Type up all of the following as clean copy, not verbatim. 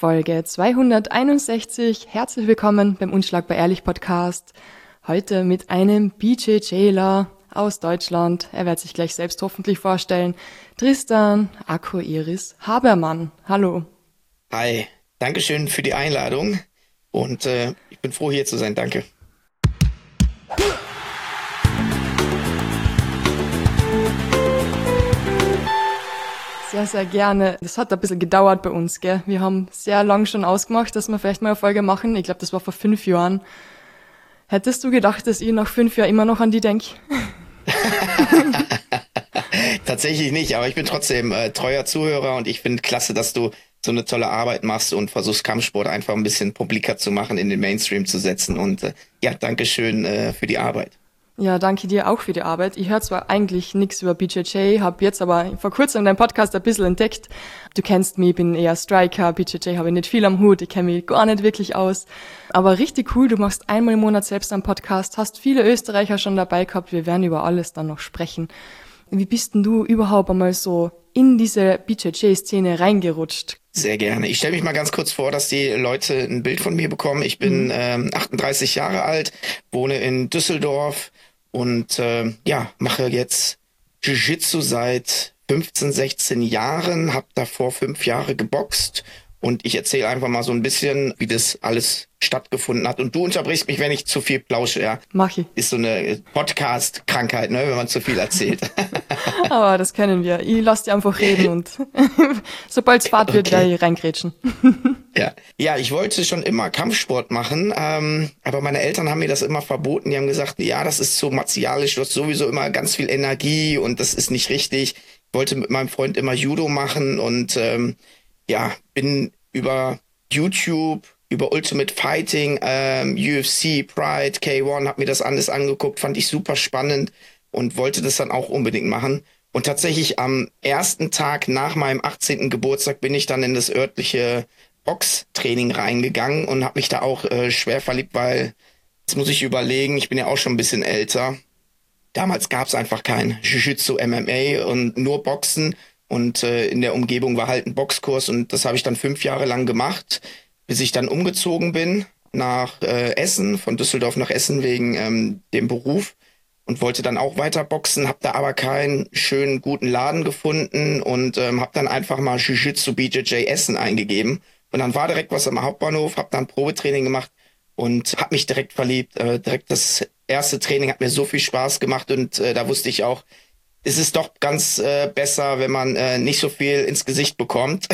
Folge 261. Herzlich willkommen beim Unschlagbar Ehrlich Podcast. Heute mit einem BJJler aus Deutschland. Er wird sich gleich selbst hoffentlich vorstellen. Tristan Akoiris Habermann. Hallo. Hi, Dankeschön für die Einladung und ich bin froh, hier zu sein. Danke. Sehr, sehr gerne. Das hat ein bisschen gedauert bei uns, gell? Wir haben sehr lang schon ausgemacht, dass wir vielleicht mal eine Folge machen. Ich glaube, das war vor 5 Jahren. Hättest du gedacht, dass ich nach 5 Jahren immer noch an die denke? Tatsächlich nicht, aber ich bin trotzdem treuer Zuhörer und ich finde klasse, dass du so eine tolle Arbeit machst und versuchst, Kampfsport einfach ein bisschen publiker zu machen, in den Mainstream zu setzen. Und Dankeschön für die Arbeit. Ja, danke dir auch für die Arbeit. Ich höre zwar eigentlich nichts über BJJ, habe jetzt aber vor kurzem deinen Podcast ein bisschen entdeckt. Du kennst mich, ich bin eher Striker, BJJ habe ich nicht viel am Hut, ich kenne mich gar nicht wirklich aus. Aber richtig cool, du machst einmal im Monat selbst einen Podcast, hast viele Österreicher schon dabei gehabt, wir werden über alles dann noch sprechen. Wie bist denn du überhaupt einmal so in diese BJJ-Szene reingerutscht? Sehr gerne. Ich stelle mich mal ganz kurz vor, dass die Leute ein Bild von mir bekommen. Ich bin 38 Jahre alt, wohne in Düsseldorf und mache jetzt Jiu-Jitsu seit 15, 16 Jahren, habe davor 5 Jahre geboxt und ich erzähle einfach mal so ein bisschen, wie das alles stattgefunden hat. Und du unterbrichst mich, wenn ich zu viel plausche, ja? Mach ich. Ist so eine Podcast-Krankheit, ne, wenn man zu viel erzählt. Aber das kennen wir. Ich lasse dich einfach reden und sobald es Fahrt wird, werde ich reingrätschen. Ja, ich wollte schon immer Kampfsport machen, aber meine Eltern haben mir das immer verboten. Die haben gesagt, ja, das ist so martialisch, du hast sowieso immer ganz viel Energie und das ist nicht richtig. Ich wollte mit meinem Freund immer Judo machen und bin über YouTube, über Ultimate Fighting, UFC, Pride, K1, hab mir das alles angeguckt, fand ich super spannend und wollte das dann auch unbedingt machen. Und tatsächlich am ersten Tag nach meinem 18. Geburtstag bin ich dann in das örtliche Boxtraining reingegangen und habe mich da auch schwer verliebt, weil, jetzt muss ich überlegen, ich bin ja auch schon ein bisschen älter. Damals gab es einfach kein Jiu-Jitsu, MMA und nur Boxen. Und in der Umgebung war halt ein Boxkurs und das habe ich dann 5 Jahre lang gemacht, bis ich dann umgezogen bin nach Essen, von Düsseldorf nach Essen wegen dem Beruf und wollte dann auch weiter boxen, habe da aber keinen schönen, guten Laden gefunden und habe dann einfach mal Jiu-Jitsu BJJ Essen eingegeben. Und dann war direkt was am Hauptbahnhof, habe dann Probetraining gemacht und habe mich direkt verliebt. Direkt das erste Training hat mir so viel Spaß gemacht und da wusste ich auch, es ist doch ganz besser, wenn man nicht so viel ins Gesicht bekommt.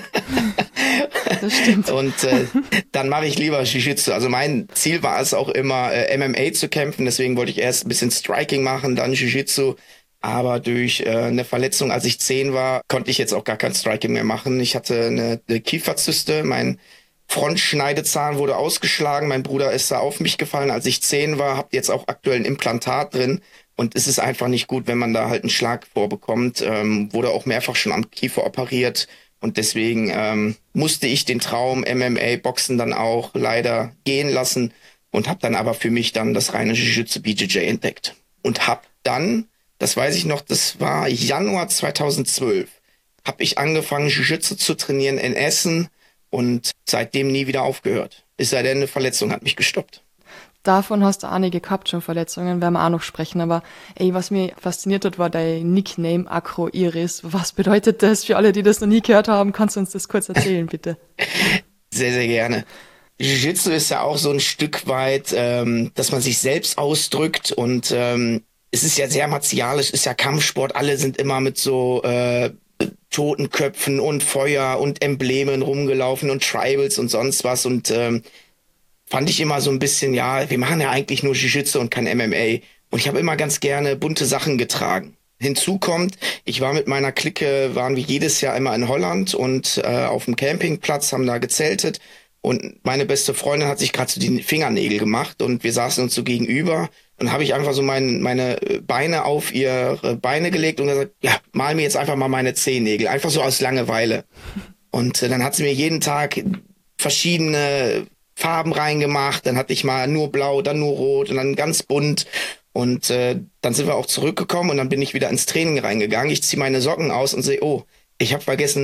Das stimmt. Und dann mache ich lieber Jiu-Jitsu. Also mein Ziel war es auch immer, MMA zu kämpfen. Deswegen wollte ich erst ein bisschen Striking machen, dann Jiu-Jitsu. Aber durch eine Verletzung, als ich 10 war, konnte ich jetzt auch gar kein Striking mehr machen. Ich hatte eine Kieferzyste, mein Frontschneidezahn wurde ausgeschlagen. Mein Bruder ist da auf mich gefallen, als ich 10 war. Hab jetzt auch aktuell ein Implantat drin. Und es ist einfach nicht gut, wenn man da halt einen Schlag vorbekommt. Wurde auch mehrfach schon am Kiefer operiert. Und deswegen musste ich den Traum MMA-Boxen dann auch leider gehen lassen. Und habe dann aber für mich dann das reine Jiu-Jitsu BJJ entdeckt. Und habe dann, das weiß ich noch, das war Januar 2012, habe ich angefangen, Jiu-Jitsu zu trainieren in Essen und seitdem nie wieder aufgehört. Es sei denn, eine Verletzung hat mich gestoppt. Davon hast du einige gehabt, schon Verletzungen, werden wir auch noch sprechen. Aber was mich fasziniert hat, war dein Nickname Akoiris. Was bedeutet das für alle, die das noch nie gehört haben? Kannst du uns das kurz erzählen, bitte? Sehr, sehr gerne. Jiu-Jitsu ist ja auch so ein Stück weit, dass man sich selbst ausdrückt und es ist ja sehr martialisch, ist ja Kampfsport. Alle sind immer mit so Totenköpfen und Feuer und Emblemen rumgelaufen und Tribals und sonst was und fand ich immer so ein bisschen, ja, wir machen ja eigentlich nur Jiu-Jitsu und kein MMA. Und ich habe immer ganz gerne bunte Sachen getragen. Hinzu kommt, ich war mit meiner Clique, waren wir jedes Jahr immer in Holland und auf dem Campingplatz, haben da gezeltet. Und meine beste Freundin hat sich gerade so die Fingernägel gemacht und wir saßen uns so gegenüber. Und habe ich einfach so meine Beine auf ihre Beine gelegt und gesagt, ja, mal mir jetzt einfach mal meine Zehennägel. Einfach so aus Langeweile. Und dann hat sie mir jeden Tag verschiedene Farben reingemacht, dann hatte ich mal nur blau, dann nur rot und dann ganz bunt und dann sind wir auch zurückgekommen und dann bin ich wieder ins Training reingegangen. Ich ziehe meine Socken aus und sehe, oh, Ich habe vergessen,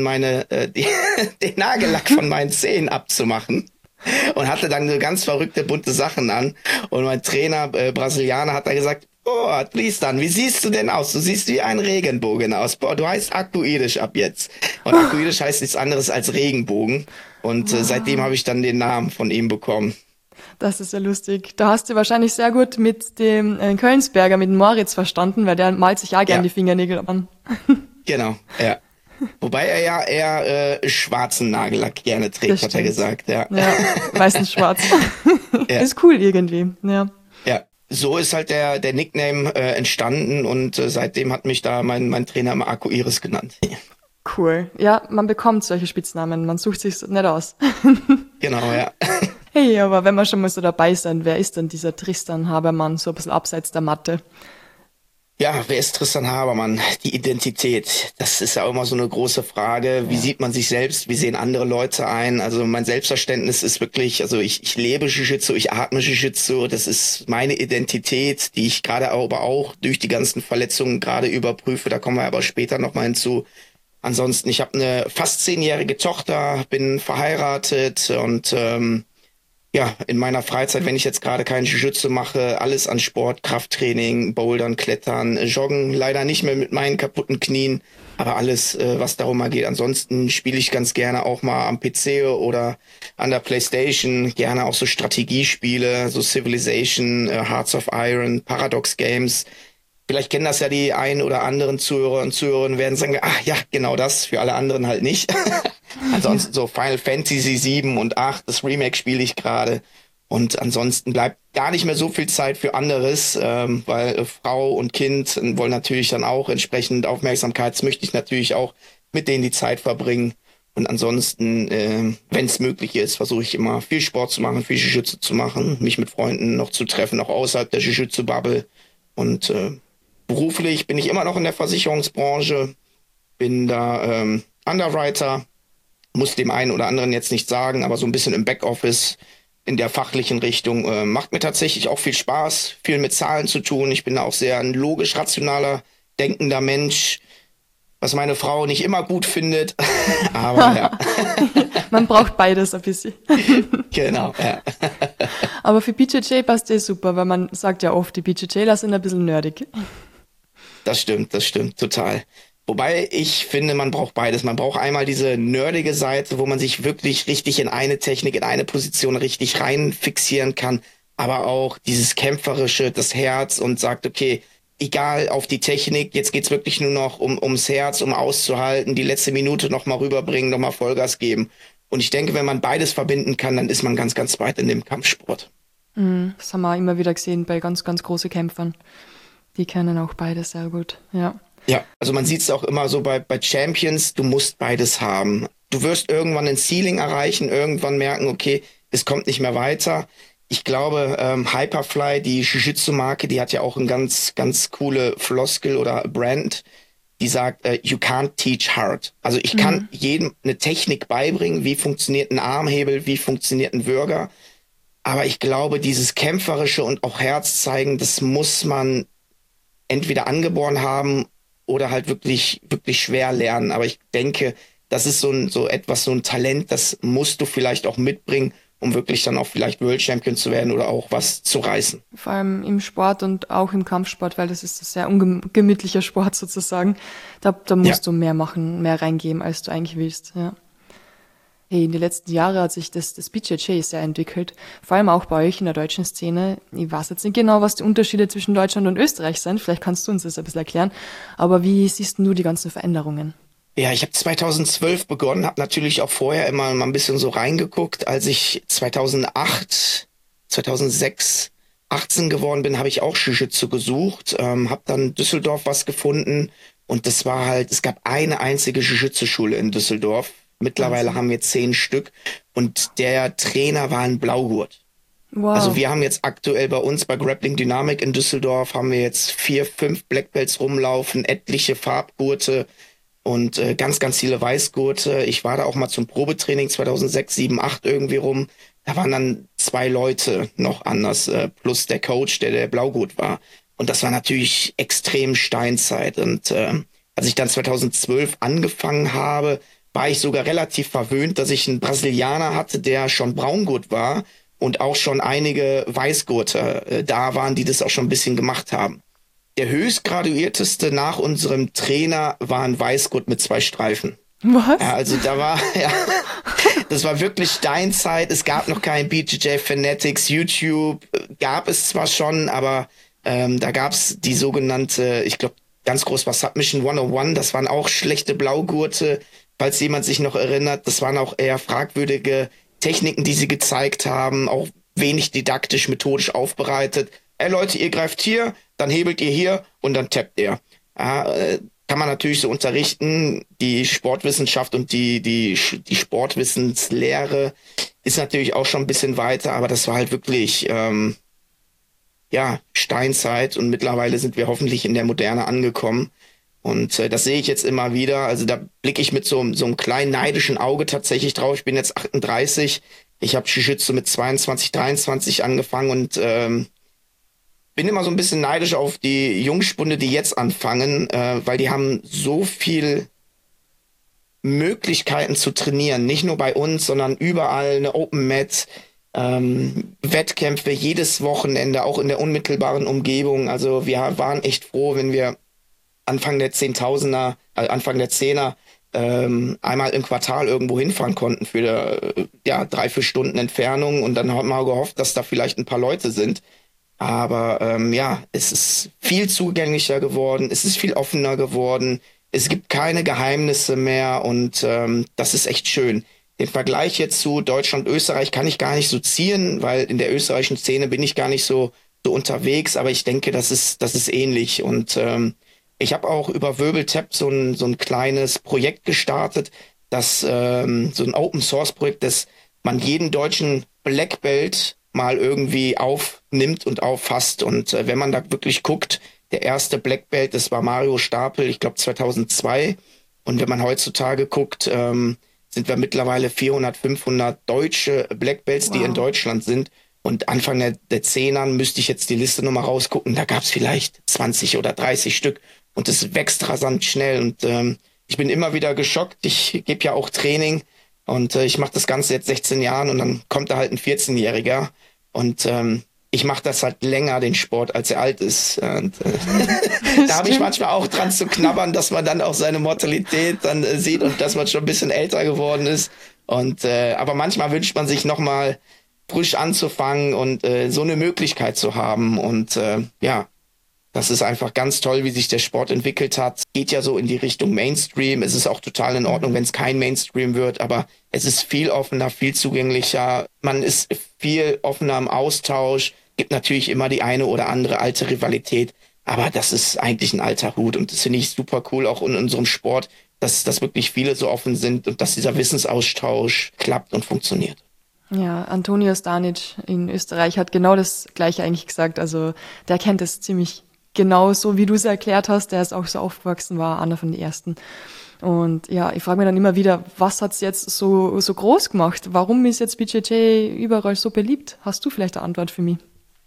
den Nagellack von meinen Zehen abzumachen und hatte dann so ganz verrückte, bunte Sachen an. Und mein Trainer, Brasilianer, hat da gesagt, oh, Tristan, wie siehst du denn aus? Du siehst wie ein Regenbogen aus. Boah, du heißt Arcoiris ab jetzt. Und Arcoiris heißt nichts anderes als Regenbogen. Und seitdem habe ich dann den Namen von ihm bekommen. Das ist ja lustig. Da hast du wahrscheinlich sehr gut mit dem Kölnsberger, mit dem Moritz verstanden, weil der malt sich auch gern die Fingernägel an. Genau, ja. Wobei er ja eher schwarzen Nagellack gerne trägt, hat er gesagt. Ja, meistens schwarz. Ja. Ist cool irgendwie, ja. Ja, so ist halt der Nickname entstanden und seitdem hat mich da mein Trainer immer Arcoiris genannt. Cool. Ja, man bekommt solche Spitznamen, man sucht sich nicht aus. Genau, ja. Hey, aber wenn wir schon mal so dabei sind, wer ist denn dieser Tristan Habermann, so ein bisschen abseits der Matte? Ja, wer ist Tristan Habermann? Die Identität, das ist ja auch immer so eine große Frage. Wie sieht man sich selbst? Wie sehen andere Leute ein? Also mein Selbstverständnis ist wirklich, also ich lebe Jiu-Jitsu, ich atme Jiu-Jitsu. Das ist meine Identität, die ich gerade aber auch durch die ganzen Verletzungen gerade überprüfe. Da kommen wir aber später nochmal hinzu. Ansonsten, ich habe eine fast 10-jährige Tochter, bin verheiratet und ja, in meiner Freizeit, wenn ich jetzt gerade keinen Jiu-Jitsu mache, alles an Sport, Krafttraining, Bouldern, Klettern, Joggen, leider nicht mehr mit meinen kaputten Knien, aber alles, was darum mal geht. Ansonsten spiele ich ganz gerne auch mal am PC oder an der PlayStation, gerne auch so Strategiespiele, so Civilization, Hearts of Iron, Paradox Games. Vielleicht kennen das ja die ein oder anderen Zuhörer und Zuhörerinnen, werden sagen, ach ja, genau das, für alle anderen halt nicht. Ansonsten so Final Fantasy 7 und 8, das Remake spiele ich gerade. Und ansonsten bleibt gar nicht mehr so viel Zeit für anderes, weil Frau und Kind wollen natürlich dann auch entsprechend Aufmerksamkeit. Das möchte ich natürlich auch mit denen die Zeit verbringen. Und ansonsten, wenn es möglich ist, versuche ich immer viel Sport zu machen, viel Jiu-Jitsu zu machen, mich mit Freunden noch zu treffen, auch außerhalb der Jiu-Jitsu-Bubble. Und beruflich bin ich immer noch in der Versicherungsbranche, bin da Underwriter, muss dem einen oder anderen jetzt nicht sagen, aber so ein bisschen im Backoffice, in der fachlichen Richtung, macht mir tatsächlich auch viel Spaß, viel mit Zahlen zu tun. Ich bin da auch sehr ein logisch-rationaler, denkender Mensch, was meine Frau nicht immer gut findet, aber ja. Man braucht beides ein bisschen. Genau, ja. Aber für BJJ passt das super, weil man sagt ja oft, die BJJler sind ein bisschen nerdig. Das stimmt, total. Wobei ich finde, man braucht beides. Man braucht einmal diese nerdige Seite, wo man sich wirklich richtig in eine Technik, in eine Position richtig rein fixieren kann, aber auch dieses kämpferische, das Herz und sagt, okay, egal auf die Technik, jetzt geht's wirklich nur noch ums Herz, um auszuhalten, die letzte Minute nochmal rüberbringen, nochmal Vollgas geben. Und ich denke, wenn man beides verbinden kann, dann ist man ganz, ganz weit in dem Kampfsport. Das haben wir immer wieder gesehen bei ganz, ganz großen Kämpfern. Die kennen auch beides sehr gut, ja. Ja, also man sieht es auch immer so bei Champions, du musst beides haben. Du wirst irgendwann ein Ceiling erreichen, irgendwann merken, okay, es kommt nicht mehr weiter. Ich glaube, Hyperfly, die Jiu-Jitsu-Marke, die hat ja auch ein ganz, ganz coole Floskel oder Brand, die sagt, you can't teach hard. Also ich kann jedem eine Technik beibringen, wie funktioniert ein Armhebel, wie funktioniert ein Würger. Aber ich glaube, dieses Kämpferische und auch Herz zeigen, das muss man entweder angeboren haben oder halt wirklich, wirklich schwer lernen. Aber ich denke, das ist so ein Talent, das musst du vielleicht auch mitbringen, um wirklich dann auch vielleicht World Champion zu werden oder auch was zu reißen. Vor allem im Sport und auch im Kampfsport, weil das ist ein sehr ungemütlicher Sport sozusagen. Da musst du mehr machen, mehr reingeben, als du eigentlich willst, ja. Hey, in den letzten Jahren hat sich das BJJ sehr entwickelt, vor allem auch bei euch in der deutschen Szene. Ich weiß jetzt nicht genau, was die Unterschiede zwischen Deutschland und Österreich sind, vielleicht kannst du uns das ein bisschen erklären, aber wie siehst du die ganzen Veränderungen? Ja, ich habe 2012 begonnen, habe natürlich auch vorher immer mal ein bisschen so reingeguckt. Als ich 2008, 2006, 18 geworden bin, habe ich auch Jiu-Jitsu gesucht, habe dann in Düsseldorf was gefunden und das war halt, es gab eine einzige Jiu-Jitsu-Schule in Düsseldorf. Mittlerweile haben wir 10 Stück und der Trainer war ein Blaugurt. Wow. Also wir haben jetzt aktuell bei uns bei Grappling Dynamic in Düsseldorf haben wir jetzt 4, 5 Black Belts rumlaufen, etliche Farbgurte und ganz, ganz viele Weißgurte. Ich war da auch mal zum Probetraining 2006, 7, 8 irgendwie rum. Da waren dann 2 Leute noch anders, plus der Coach, der Blaugurt war. Und das war natürlich extrem Steinzeit und Als ich dann 2012 angefangen habe, war ich sogar relativ verwöhnt, dass ich einen Brasilianer hatte, der schon Braungurt war und auch schon einige Weißgurte da waren, die das auch schon ein bisschen gemacht haben. Der höchstgraduierteste nach unserem Trainer war ein Weißgurt mit 2 Streifen. Was? Ja, also da war, ja, das war wirklich Steinzeit. Es gab noch kein BJJ Fanatics, YouTube gab es zwar schon, aber da gab's die sogenannte, ich glaube, ganz groß war Submission 101, das waren auch schlechte Blaugurte, falls jemand sich noch erinnert. Das waren auch eher fragwürdige Techniken, die sie gezeigt haben, auch wenig didaktisch, methodisch aufbereitet. Leute, ihr greift hier, dann hebelt ihr hier und dann tappt ihr. Ja, kann man natürlich so unterrichten. Die Sportwissenschaft und die Sportwissenslehre ist natürlich auch schon ein bisschen weiter, aber das war halt wirklich Steinzeit und mittlerweile sind wir hoffentlich in der Moderne angekommen. Und das sehe ich jetzt immer wieder. Also da blicke ich mit so einem kleinen neidischen Auge tatsächlich drauf. Ich bin jetzt 38. Ich habe Jiu-Jitsu mit 22, 23 angefangen und bin immer so ein bisschen neidisch auf die Jungspunde, die jetzt anfangen, weil die haben so viel Möglichkeiten zu trainieren. Nicht nur bei uns, sondern überall eine Open Mat, Wettkämpfe jedes Wochenende, auch in der unmittelbaren Umgebung. Also wir waren echt froh, wenn wir Anfang der Anfang der Zehner einmal im Quartal irgendwo hinfahren konnten für 3-4 Stunden Entfernung und dann haben wir gehofft, dass da vielleicht ein paar Leute sind. Aber es ist viel zugänglicher geworden, es ist viel offener geworden, es gibt keine Geheimnisse mehr und das ist echt schön. Den Vergleich jetzt zu Deutschland, Österreich kann ich gar nicht so ziehen, weil in der österreichischen Szene bin ich gar nicht so unterwegs, aber ich denke, das ist ähnlich und ich habe auch über Wirbeltap so ein kleines Projekt gestartet, so ein Open-Source-Projekt, dass man jeden deutschen Black Belt mal irgendwie aufnimmt und auffasst. Und wenn man da wirklich guckt, der erste Black Belt, das war Mario Stapel, ich glaube 2002. Und wenn man heutzutage guckt, sind wir mittlerweile 400, 500 deutsche Black Belts, die in Deutschland sind. Und Anfang der Zehnern müsste ich jetzt die Liste nochmal rausgucken. Da gab es vielleicht 20 oder 30 Stück. Und es wächst rasant schnell. Und ich bin immer wieder geschockt. Ich gebe ja auch Training. Und ich mache das Ganze jetzt 16 Jahren. Und dann kommt da halt ein 14-Jähriger. Und ich mache das halt länger, den Sport, als er alt ist. Und da habe ich manchmal auch dran zu knabbern, dass man dann auch seine Mortalität dann sieht und dass man schon ein bisschen älter geworden ist. Und aber manchmal wünscht man sich nochmal frisch anzufangen und so eine Möglichkeit zu haben. Und das ist einfach ganz toll, wie sich der Sport entwickelt hat. Geht ja so in die Richtung Mainstream. Es ist auch total in Ordnung, wenn es kein Mainstream wird, aber es ist viel offener, viel zugänglicher. Man ist viel offener im Austausch. Gibt natürlich immer die eine oder andere alte Rivalität, aber das ist eigentlich ein alter Hut und das finde ich super cool, auch in unserem Sport, dass wirklich viele so offen sind und dass dieser Wissensaustausch klappt und funktioniert. Ja, Antonio Stanic in Österreich hat genau das Gleiche eigentlich gesagt. Also der kennt es ziemlich genau so, wie du es erklärt hast. Der ist auch so aufgewachsen, war einer von den Ersten. Und ja, ich frage mich dann immer wieder, was hat's jetzt so groß gemacht? Warum ist jetzt BJJ überall so beliebt? Hast du vielleicht eine Antwort für mich?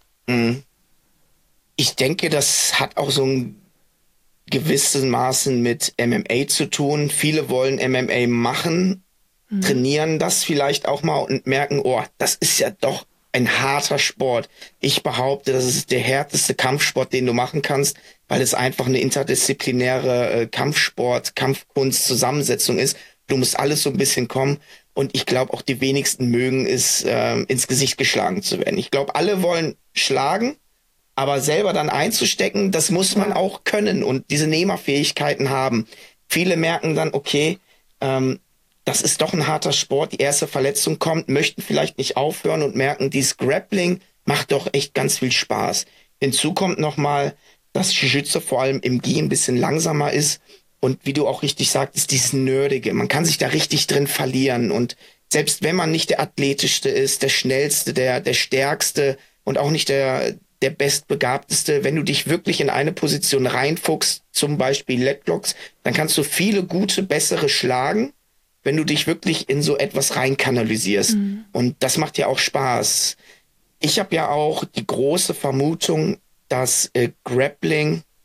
Ich denke, das hat auch so ein gewisses Maßen mit MMA zu tun. Viele wollen MMA machen, trainieren das vielleicht auch mal und merken, oh, das ist ja doch ein harter Sport. Ich behaupte, das ist der härteste Kampfsport, den du machen kannst, weil es einfach eine interdisziplinäre Kampfkunst-Zusammensetzung ist. Du musst alles so ein bisschen kommen. Und ich glaube, auch die wenigsten mögen es, ins Gesicht geschlagen zu werden. Ich glaube, alle wollen schlagen, aber selber dann einzustecken, das muss man auch können und diese Nehmerfähigkeiten haben. Viele merken dann, okay, das ist doch ein harter Sport, die erste Verletzung kommt, möchten vielleicht nicht aufhören und merken, dieses Grappling macht doch echt ganz viel Spaß. Hinzu kommt nochmal, dass Jiu-Jitsu vor allem im Gi ein bisschen langsamer ist und wie du auch richtig sagtest, dieses Nerdige. Man kann sich da richtig drin verlieren und selbst wenn man nicht der athletischste ist, der schnellste, der stärkste und auch nicht der bestbegabteste, wenn du dich wirklich in eine Position reinfuchst, zum Beispiel Leglocks, dann kannst du viele gute, bessere schlagen, wenn du dich wirklich in so etwas reinkanalisierst. Und das macht ja auch Spaß. Ich habe ja auch die große Vermutung, dass Grappling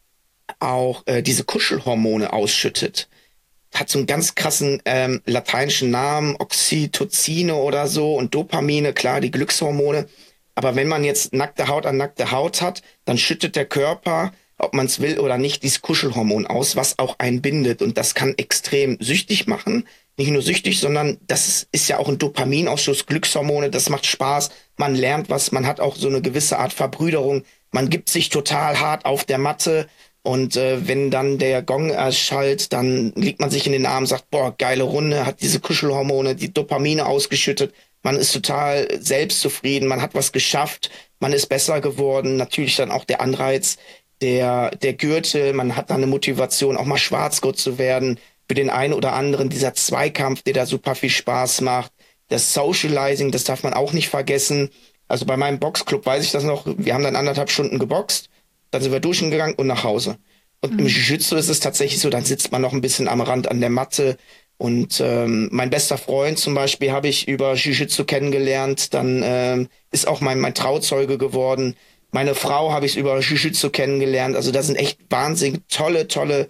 auch diese Kuschelhormone ausschüttet. Hat so einen ganz krassen lateinischen Namen, Oxytocine oder so und Dopamine, klar, die Glückshormone. Aber wenn man jetzt nackte Haut an nackte Haut hat, dann schüttet der Körper, ob man es will oder nicht, dieses Kuschelhormon aus, was auch einen bindet. Und das kann extrem süchtig machen. Nicht nur süchtig, sondern das ist ja auch ein Dopaminausschuss, Glückshormone, das macht Spaß. Man lernt was, man hat auch so eine gewisse Art Verbrüderung. Man gibt sich total hart auf der Matte. Und wenn dann der Gong erschallt, dann liegt man sich in den Armen, sagt, boah, geile Runde, hat diese Kuschelhormone, die Dopamine ausgeschüttet. Man ist total selbstzufrieden, man hat was geschafft, man ist besser geworden. Natürlich dann auch der Anreiz, der Gürtel, man hat dann eine Motivation, auch mal Schwarzgurt zu werden. Für den einen oder anderen dieser Zweikampf, der da super viel Spaß macht. Das Socializing, das darf man auch nicht vergessen. Also bei meinem Boxclub weiß ich das noch, wir haben dann 1,5 Stunden geboxt. Dann sind wir duschen gegangen und nach Hause. Und im Jiu-Jitsu ist es tatsächlich so, dann sitzt man noch ein bisschen am Rand an der Matte. Und mein bester Freund zum Beispiel habe ich über Jiu-Jitsu kennengelernt. Dann ist auch mein Trauzeuge geworden. Meine Frau habe ich über Jiu-Jitsu kennengelernt. Also da sind echt wahnsinnig tolle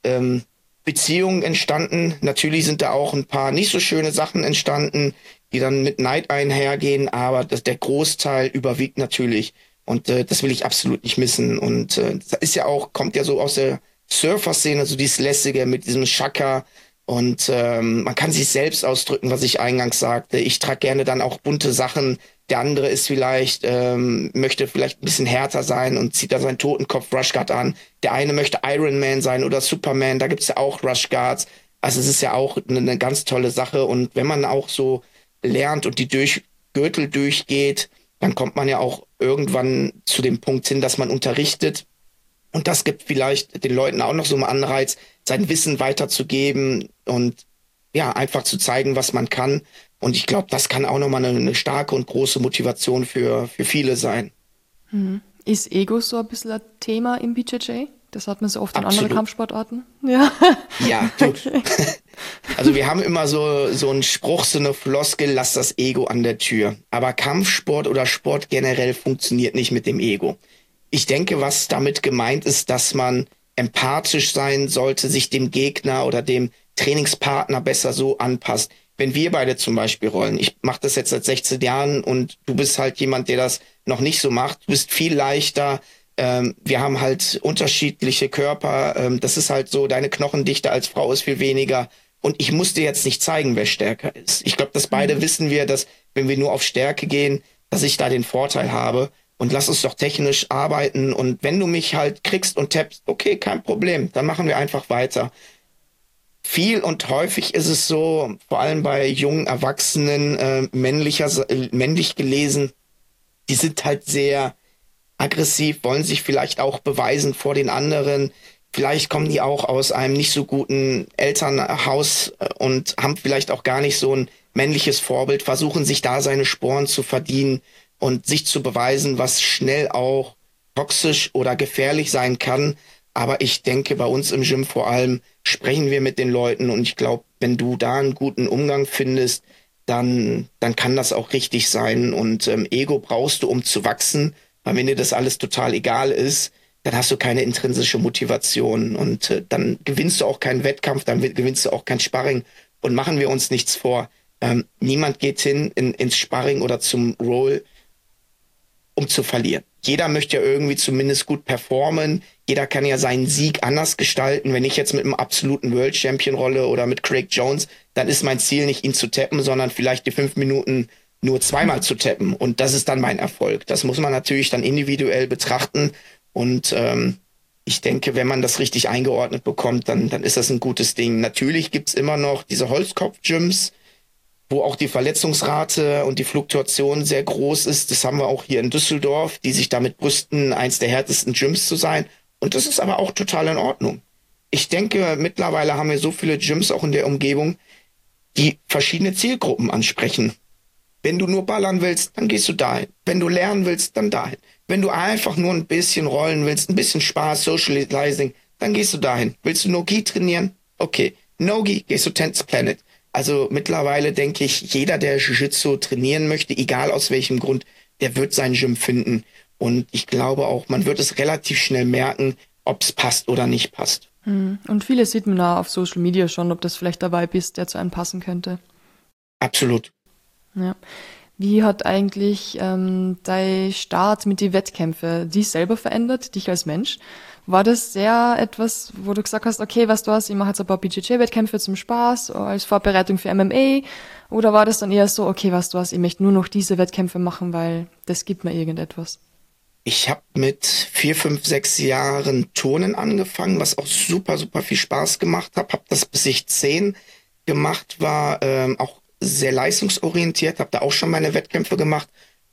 Beziehungen entstanden. Natürlich sind da auch ein paar nicht so schöne Sachen entstanden, die dann mit Neid einhergehen. Aber der Großteil überwiegt natürlich. Und das will ich absolut nicht missen. Und das ist ja auch, kommt ja so aus der Surfer-Szene, so dieses Lässige mit diesem Chaka. Und man kann sich selbst ausdrücken, was ich eingangs sagte. Ich trage gerne dann auch bunte Sachen. Der andere ist vielleicht, möchte vielleicht ein bisschen härter sein und zieht da seinen Totenkopf-Rushguard an. Der eine möchte Iron Man sein oder Superman. Da gibt's ja auch Rushguards. Also es ist ja auch eine ganz tolle Sache. Und wenn man auch so lernt und die Gürtel durchgeht, dann kommt man ja auch irgendwann zu dem Punkt hin, dass man unterrichtet. Und das gibt vielleicht den Leuten auch noch so einen Anreiz, sein Wissen weiterzugeben und ja, einfach zu zeigen, was man kann. Und ich glaube, das kann auch nochmal eine starke und große Motivation für viele sein. Ist Ego so ein bisschen ein Thema im BJJ? Das hat man so oft in Absolut. anderen Kampfsportarten. Ja. Ja, du. Also wir haben immer so einen Spruch, so eine Floskel, lass das Ego an der Tür. Aber Kampfsport oder Sport generell funktioniert nicht mit dem Ego. Ich denke, was damit gemeint ist, dass man empathisch sein sollte, sich dem Gegner oder dem Trainingspartner besser so anpasst. Wenn wir beide zum Beispiel rollen, ich mache das jetzt seit 16 Jahren und du bist halt jemand, der das noch nicht so macht, du bist viel leichter. Wir haben halt unterschiedliche Körper. Das ist halt so, deine Knochendichte als Frau ist viel weniger. Und ich muss dir jetzt nicht zeigen, wer stärker ist. Ich glaube, dass beide wissen wir, dass wenn wir nur auf Stärke gehen, dass ich da den Vorteil habe. Und lass uns doch technisch arbeiten. Und wenn du mich halt kriegst und tappst, okay, kein Problem, dann machen wir einfach weiter. Viel und häufig ist es so, vor allem bei jungen Erwachsenen, männlich gelesen, die sind halt sehr aggressiv, wollen sich vielleicht auch beweisen vor den anderen. Vielleicht kommen die auch aus einem nicht so guten Elternhaus und haben vielleicht auch gar nicht so ein männliches Vorbild, versuchen sich da seine Sporen zu verdienen und sich zu beweisen, was schnell auch toxisch oder gefährlich sein kann. Aber ich denke, bei uns im Gym vor allem sprechen wir mit den Leuten und ich glaube, wenn du da einen guten Umgang findest, dann kann das auch richtig sein. Und Ego brauchst du, um zu wachsen. Weil wenn dir das alles total egal ist, dann hast du keine intrinsische Motivation und dann gewinnst du auch keinen Wettkampf, dann gewinnst du auch kein Sparring. Und machen wir uns nichts vor. Niemand geht ins Sparring oder zum Roll, um zu verlieren. Jeder möchte ja irgendwie zumindest gut performen. Jeder kann ja seinen Sieg anders gestalten. Wenn ich jetzt mit einem absoluten World Champion rolle oder mit Craig Jones, dann ist mein Ziel nicht, ihn zu tappen, sondern vielleicht die 5 Minuten nur zweimal zu tappen. Und das ist dann mein Erfolg. Das muss man natürlich dann individuell betrachten. Und ich denke, wenn man das richtig eingeordnet bekommt, dann ist das ein gutes Ding. Natürlich gibt's immer noch diese Holzkopf-Gyms, wo auch die Verletzungsrate und die Fluktuation sehr groß ist. Das haben wir auch hier in Düsseldorf, die sich damit brüsten, eins der härtesten Gyms zu sein. Und das ist aber auch total in Ordnung. Ich denke, mittlerweile haben wir so viele Gyms auch in der Umgebung, die verschiedene Zielgruppen ansprechen. Wenn du nur ballern willst, dann gehst du dahin. Wenn du lernen willst, dann dahin. Wenn du einfach nur ein bisschen rollen willst, ein bisschen Spaß, Socializing, dann gehst du dahin. Willst du No-Gi trainieren? Okay. No-Gi, gehst du Tennis Planet. Also mittlerweile denke ich, jeder, der Jiu-Jitsu trainieren möchte, egal aus welchem Grund, der wird sein Gym finden. Und ich glaube auch, man wird es relativ schnell merken, ob es passt oder nicht passt. Und viele sieht man auch auf Social Media schon, ob das vielleicht der Vibe ist, der zu einem passen könnte. Absolut. Ja. Wie hat eigentlich dein Start mit den Wettkämpfen dich selber verändert, dich als Mensch? War das sehr etwas, wo du gesagt hast, okay, weißt du was, ich mache jetzt ein paar BJJ-Wettkämpfe zum Spaß, als Vorbereitung für MMA? Oder war das dann eher so, okay, weißt du was, ich möchte nur noch diese Wettkämpfe machen, weil das gibt mir irgendetwas? Ich habe mit 4, 5, 6 Jahren Turnen angefangen, was auch super, super viel Spaß gemacht hat. Habe das bis ich 10 gemacht, war auch sehr leistungsorientiert, habe da auch schon meine Wettkämpfe gemacht.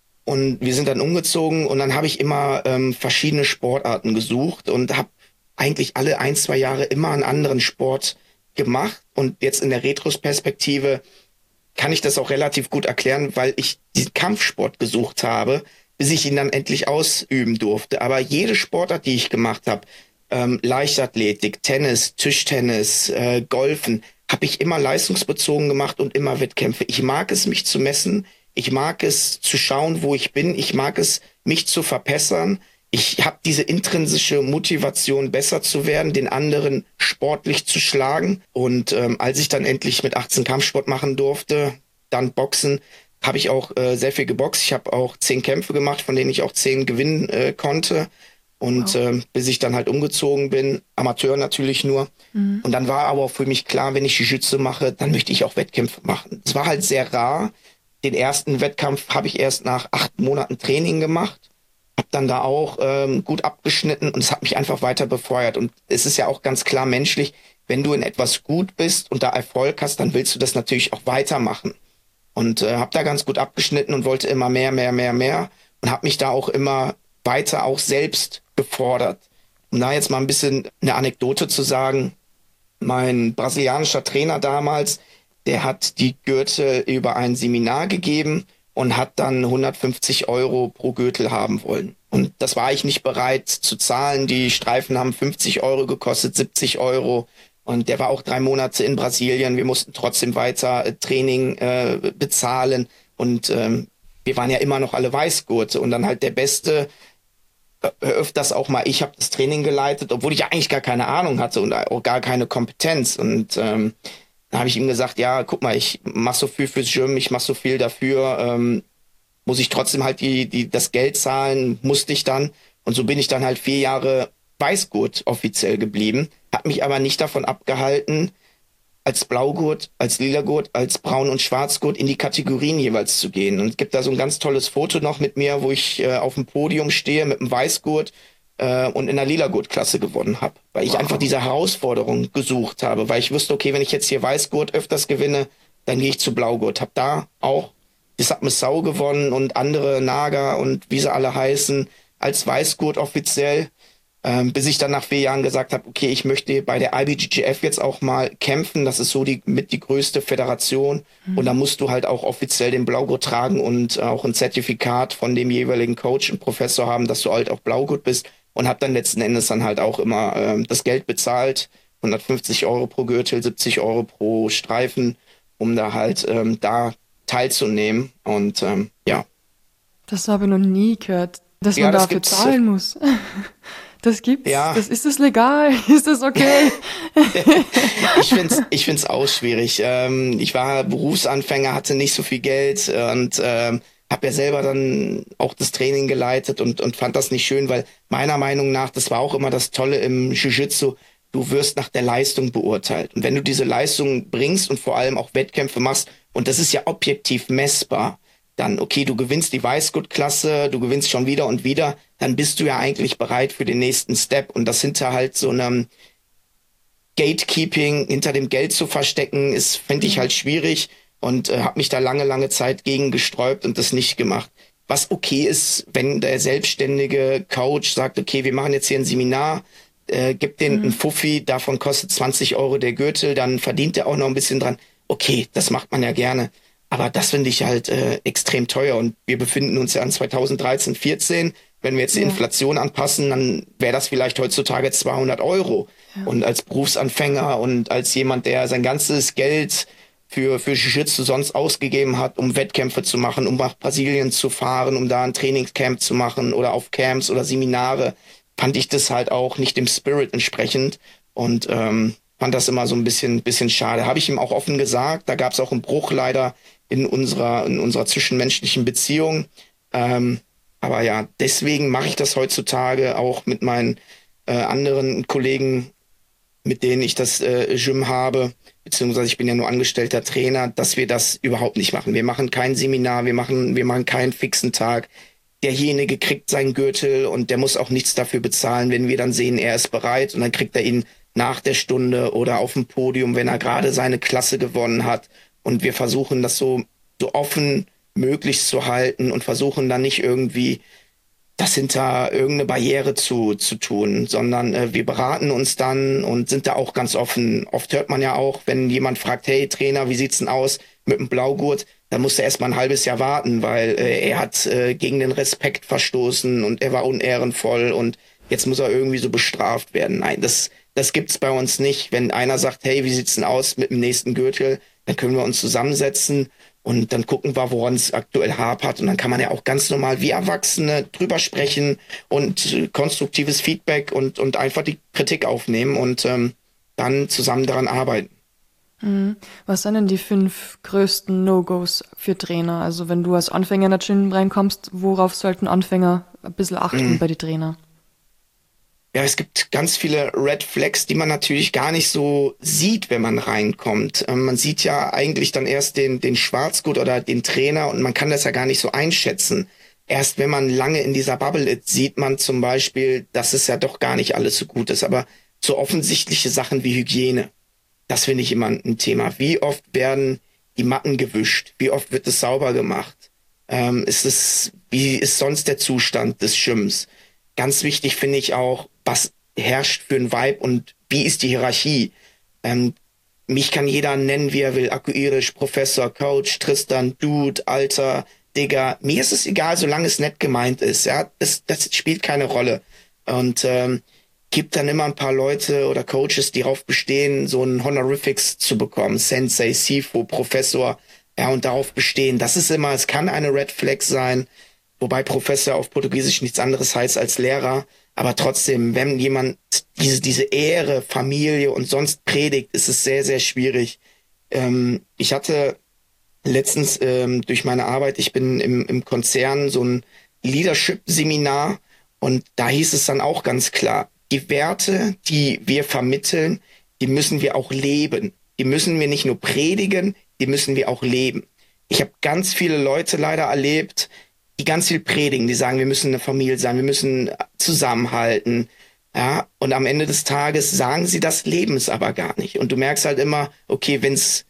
Und wir sind dann umgezogen und dann habe ich immer verschiedene Sportarten gesucht und habe eigentlich alle 1, 2 Jahre immer einen anderen Sport gemacht. Und jetzt in der Retrospektive kann ich das auch relativ gut erklären, weil ich diesen Kampfsport gesucht habe, bis ich ihn dann endlich ausüben durfte. Aber jede Sportart, die ich gemacht habe, Leichtathletik, Tennis, Tischtennis, Golfen, habe ich immer leistungsbezogen gemacht und immer Wettkämpfe. Ich mag es, mich zu messen. Ich mag es zu schauen, wo ich bin. Ich mag es, mich zu verbessern. Ich habe diese intrinsische Motivation, besser zu werden, den anderen sportlich zu schlagen. Und als ich dann endlich mit 18 Kampfsport machen durfte, dann Boxen, habe ich auch sehr viel geboxt. Ich habe auch 10 Kämpfe gemacht, von denen ich auch 10 gewinnen konnte. Und Wow. bis ich dann halt umgezogen bin, Amateur natürlich nur. Und dann war aber auch für mich klar, wenn ich Jiu-Jitsu mache, dann möchte ich auch Wettkämpfe machen. Es war halt sehr rar. Den ersten Wettkampf habe ich erst nach 8 Monaten Training gemacht. Habe dann da auch gut abgeschnitten und es hat mich einfach weiter befeuert. Und es ist ja auch ganz klar menschlich, wenn du in etwas gut bist und da Erfolg hast, dann willst du das natürlich auch weitermachen. Und habe da ganz gut abgeschnitten und wollte immer mehr, mehr, mehr, mehr. Und habe mich da auch immer weiter auch selbst gefordert. Um da jetzt mal ein bisschen eine Anekdote zu sagen, mein brasilianischer Trainer damals, der hat die Gürtel über ein Seminar gegeben und hat dann 150 € pro Gürtel haben wollen. Und das war ich nicht bereit zu zahlen. Die Streifen haben 50 € gekostet, 70 €. Und der war auch 3 Monate in Brasilien. Wir mussten trotzdem weiter Training bezahlen. Und wir waren ja immer noch alle Weißgurte. Und dann halt der Beste, öfters auch mal, ich habe das Training geleitet, obwohl ich ja eigentlich gar keine Ahnung hatte und auch gar keine Kompetenz. Und da habe ich ihm gesagt, ja, guck mal, ich mache so viel fürs Gym, ich mache so viel dafür, muss ich trotzdem halt das Geld zahlen, musste ich dann. Und so bin ich dann halt 4 Jahre Weißgurt offiziell geblieben, hat mich aber nicht davon abgehalten, als Blaugurt, als Lilagurt, als Braun- und Schwarzgurt in die Kategorien jeweils zu gehen. Und es gibt da so ein ganz tolles Foto noch mit mir, wo ich auf dem Podium stehe mit einem Weißgurt und in der Lilagurt-Klasse gewonnen habe. Weil ich einfach diese Herausforderung gesucht habe, weil ich wusste, okay, wenn ich jetzt hier Weißgurt öfters gewinne, dann gehe ich zu Blaugurt. Hab da auch die Submissau gewonnen und andere Naga und wie sie alle heißen, als Weißgurt offiziell. Bis ich dann nach 4 Jahren gesagt habe, okay, ich möchte bei der IBJJF jetzt auch mal kämpfen. Das ist so die größte Föderation. Und da musst du halt auch offiziell den Blaugurt tragen und auch ein Zertifikat von dem jeweiligen Coach und Professor haben, dass du halt auch Blaugurt bist. Und habe dann letzten Endes dann halt auch immer das Geld bezahlt. 150 € pro Gürtel, 70 € pro Streifen, um da halt da teilzunehmen. Und ja. Das habe ich noch nie gehört, dass Ja, man das dafür gibt's. zahlen muss. Das gibt's. Ja, Ist das legal? Ist das okay? ich find's auch schwierig. Ich war Berufsanfänger, hatte nicht so viel Geld und habe ja selber dann auch das Training geleitet und fand das nicht schön, weil meiner Meinung nach, das war auch immer das Tolle im Jiu-Jitsu, du wirst nach der Leistung beurteilt. Und wenn du diese Leistung bringst und vor allem auch Wettkämpfe machst, und das ist ja objektiv messbar, dann, okay, du gewinnst die Weißgurt-Klasse, du gewinnst schon wieder und wieder, dann bist du ja eigentlich bereit für den nächsten Step. Und das hinter halt so einem Gatekeeping, hinter dem Geld zu verstecken, finde ich halt schwierig und habe mich da lange, lange Zeit gegen gesträubt und das nicht gemacht. Was okay ist, wenn der selbstständige Coach sagt, okay, wir machen jetzt hier ein Seminar, gibt den einen Fuffi, davon kostet 20 € der Gürtel, dann verdient er auch noch ein bisschen dran. Okay, das macht man ja gerne. Aber das finde ich halt extrem teuer und wir befinden uns ja an 2013, 14. Wenn wir jetzt die Ja. Inflation anpassen, dann wäre das vielleicht heutzutage 200 €. Ja. Und als Berufsanfänger und als jemand, der sein ganzes Geld für Jiu-Jitsu sonst ausgegeben hat, um Wettkämpfe zu machen, um nach Brasilien zu fahren, um da ein Trainingscamp zu machen oder auf Camps oder Seminare, fand ich das halt auch nicht dem Spirit entsprechend und fand das immer so ein bisschen schade. Habe ich ihm auch offen gesagt, da gab es auch einen Bruch leider in unserer zwischenmenschlichen Beziehung. Aber ja, deswegen mache ich das heutzutage auch mit meinen anderen Kollegen, mit denen ich das Gym habe, beziehungsweise ich bin ja nur angestellter Trainer, dass wir das überhaupt nicht machen. Wir machen kein Seminar, wir machen keinen fixen Tag. Derjenige kriegt seinen Gürtel und der muss auch nichts dafür bezahlen, wenn wir dann sehen, er ist bereit und dann kriegt er ihn nach der Stunde oder auf dem Podium, wenn er gerade seine Klasse gewonnen hat. Und wir versuchen das so offen möglich zu halten und versuchen dann nicht irgendwie das hinter irgendeine Barriere zu tun, sondern wir beraten uns dann und sind da auch ganz offen. Oft hört man ja auch, wenn jemand fragt, hey Trainer, wie sieht's denn aus mit dem Blaugurt? Dann muss er erst mal ein halbes Jahr warten, weil er hat gegen den Respekt verstoßen und er war unehrenvoll und jetzt muss er irgendwie so bestraft werden. Nein, das gibt's bei uns nicht. Wenn einer sagt, hey, wie sieht's denn aus mit dem nächsten Gürtel? Dann können wir uns zusammensetzen und dann gucken wir, woran es aktuell hapert. Und dann kann man ja auch ganz normal wie Erwachsene drüber sprechen und konstruktives Feedback und einfach die Kritik aufnehmen und dann zusammen daran arbeiten. Was sind denn die 5 größten No-Gos für Trainer? Also wenn du als Anfänger in der Gym reinkommst, worauf sollten Anfänger ein bisschen achten bei den Trainer? Ja, es gibt ganz viele Red Flags, die man natürlich gar nicht so sieht, wenn man reinkommt. Man sieht ja eigentlich dann erst den Schwarzgurt oder den Trainer und man kann das ja gar nicht so einschätzen. Erst wenn man lange in dieser Bubble ist, sieht man zum Beispiel, dass es ja doch gar nicht alles so gut ist. Aber so offensichtliche Sachen wie Hygiene, das finde ich immer ein Thema. Wie oft werden die Matten gewischt? Wie oft wird es sauber gemacht? Wie ist sonst der Zustand des Gyms? Ganz wichtig finde ich auch, was herrscht für ein Vibe und wie ist die Hierarchie? Mich kann jeder nennen, wie er will. Akkuirisch, Professor, Coach, Tristan, Dude, Alter, Digga. Mir ist es egal, solange es nett gemeint ist. Ja, das spielt keine Rolle. Und gibt dann immer ein paar Leute oder Coaches, die darauf bestehen, so einen Honorifics zu bekommen. Sensei, Sifu, Professor. Ja, und darauf bestehen. Das ist immer, es kann eine Red Flag sein. Wobei Professor auf Portugiesisch nichts anderes heißt als Lehrer. Aber trotzdem, wenn jemand diese Ehre, Familie und sonst predigt, ist es sehr, sehr schwierig. Ich hatte letztens durch meine Arbeit, ich bin im Konzern, so ein Leadership-Seminar und da hieß es dann auch ganz klar, die Werte, die wir vermitteln, die müssen wir auch leben. Die müssen wir nicht nur predigen, die müssen wir auch leben. Ich habe ganz viele Leute leider erlebt, die ganz viel predigen, die sagen, wir müssen eine Familie sein, wir müssen zusammenhalten, ja, und am Ende des Tages sagen sie das, leben es aber gar nicht. Und du merkst halt immer, okay,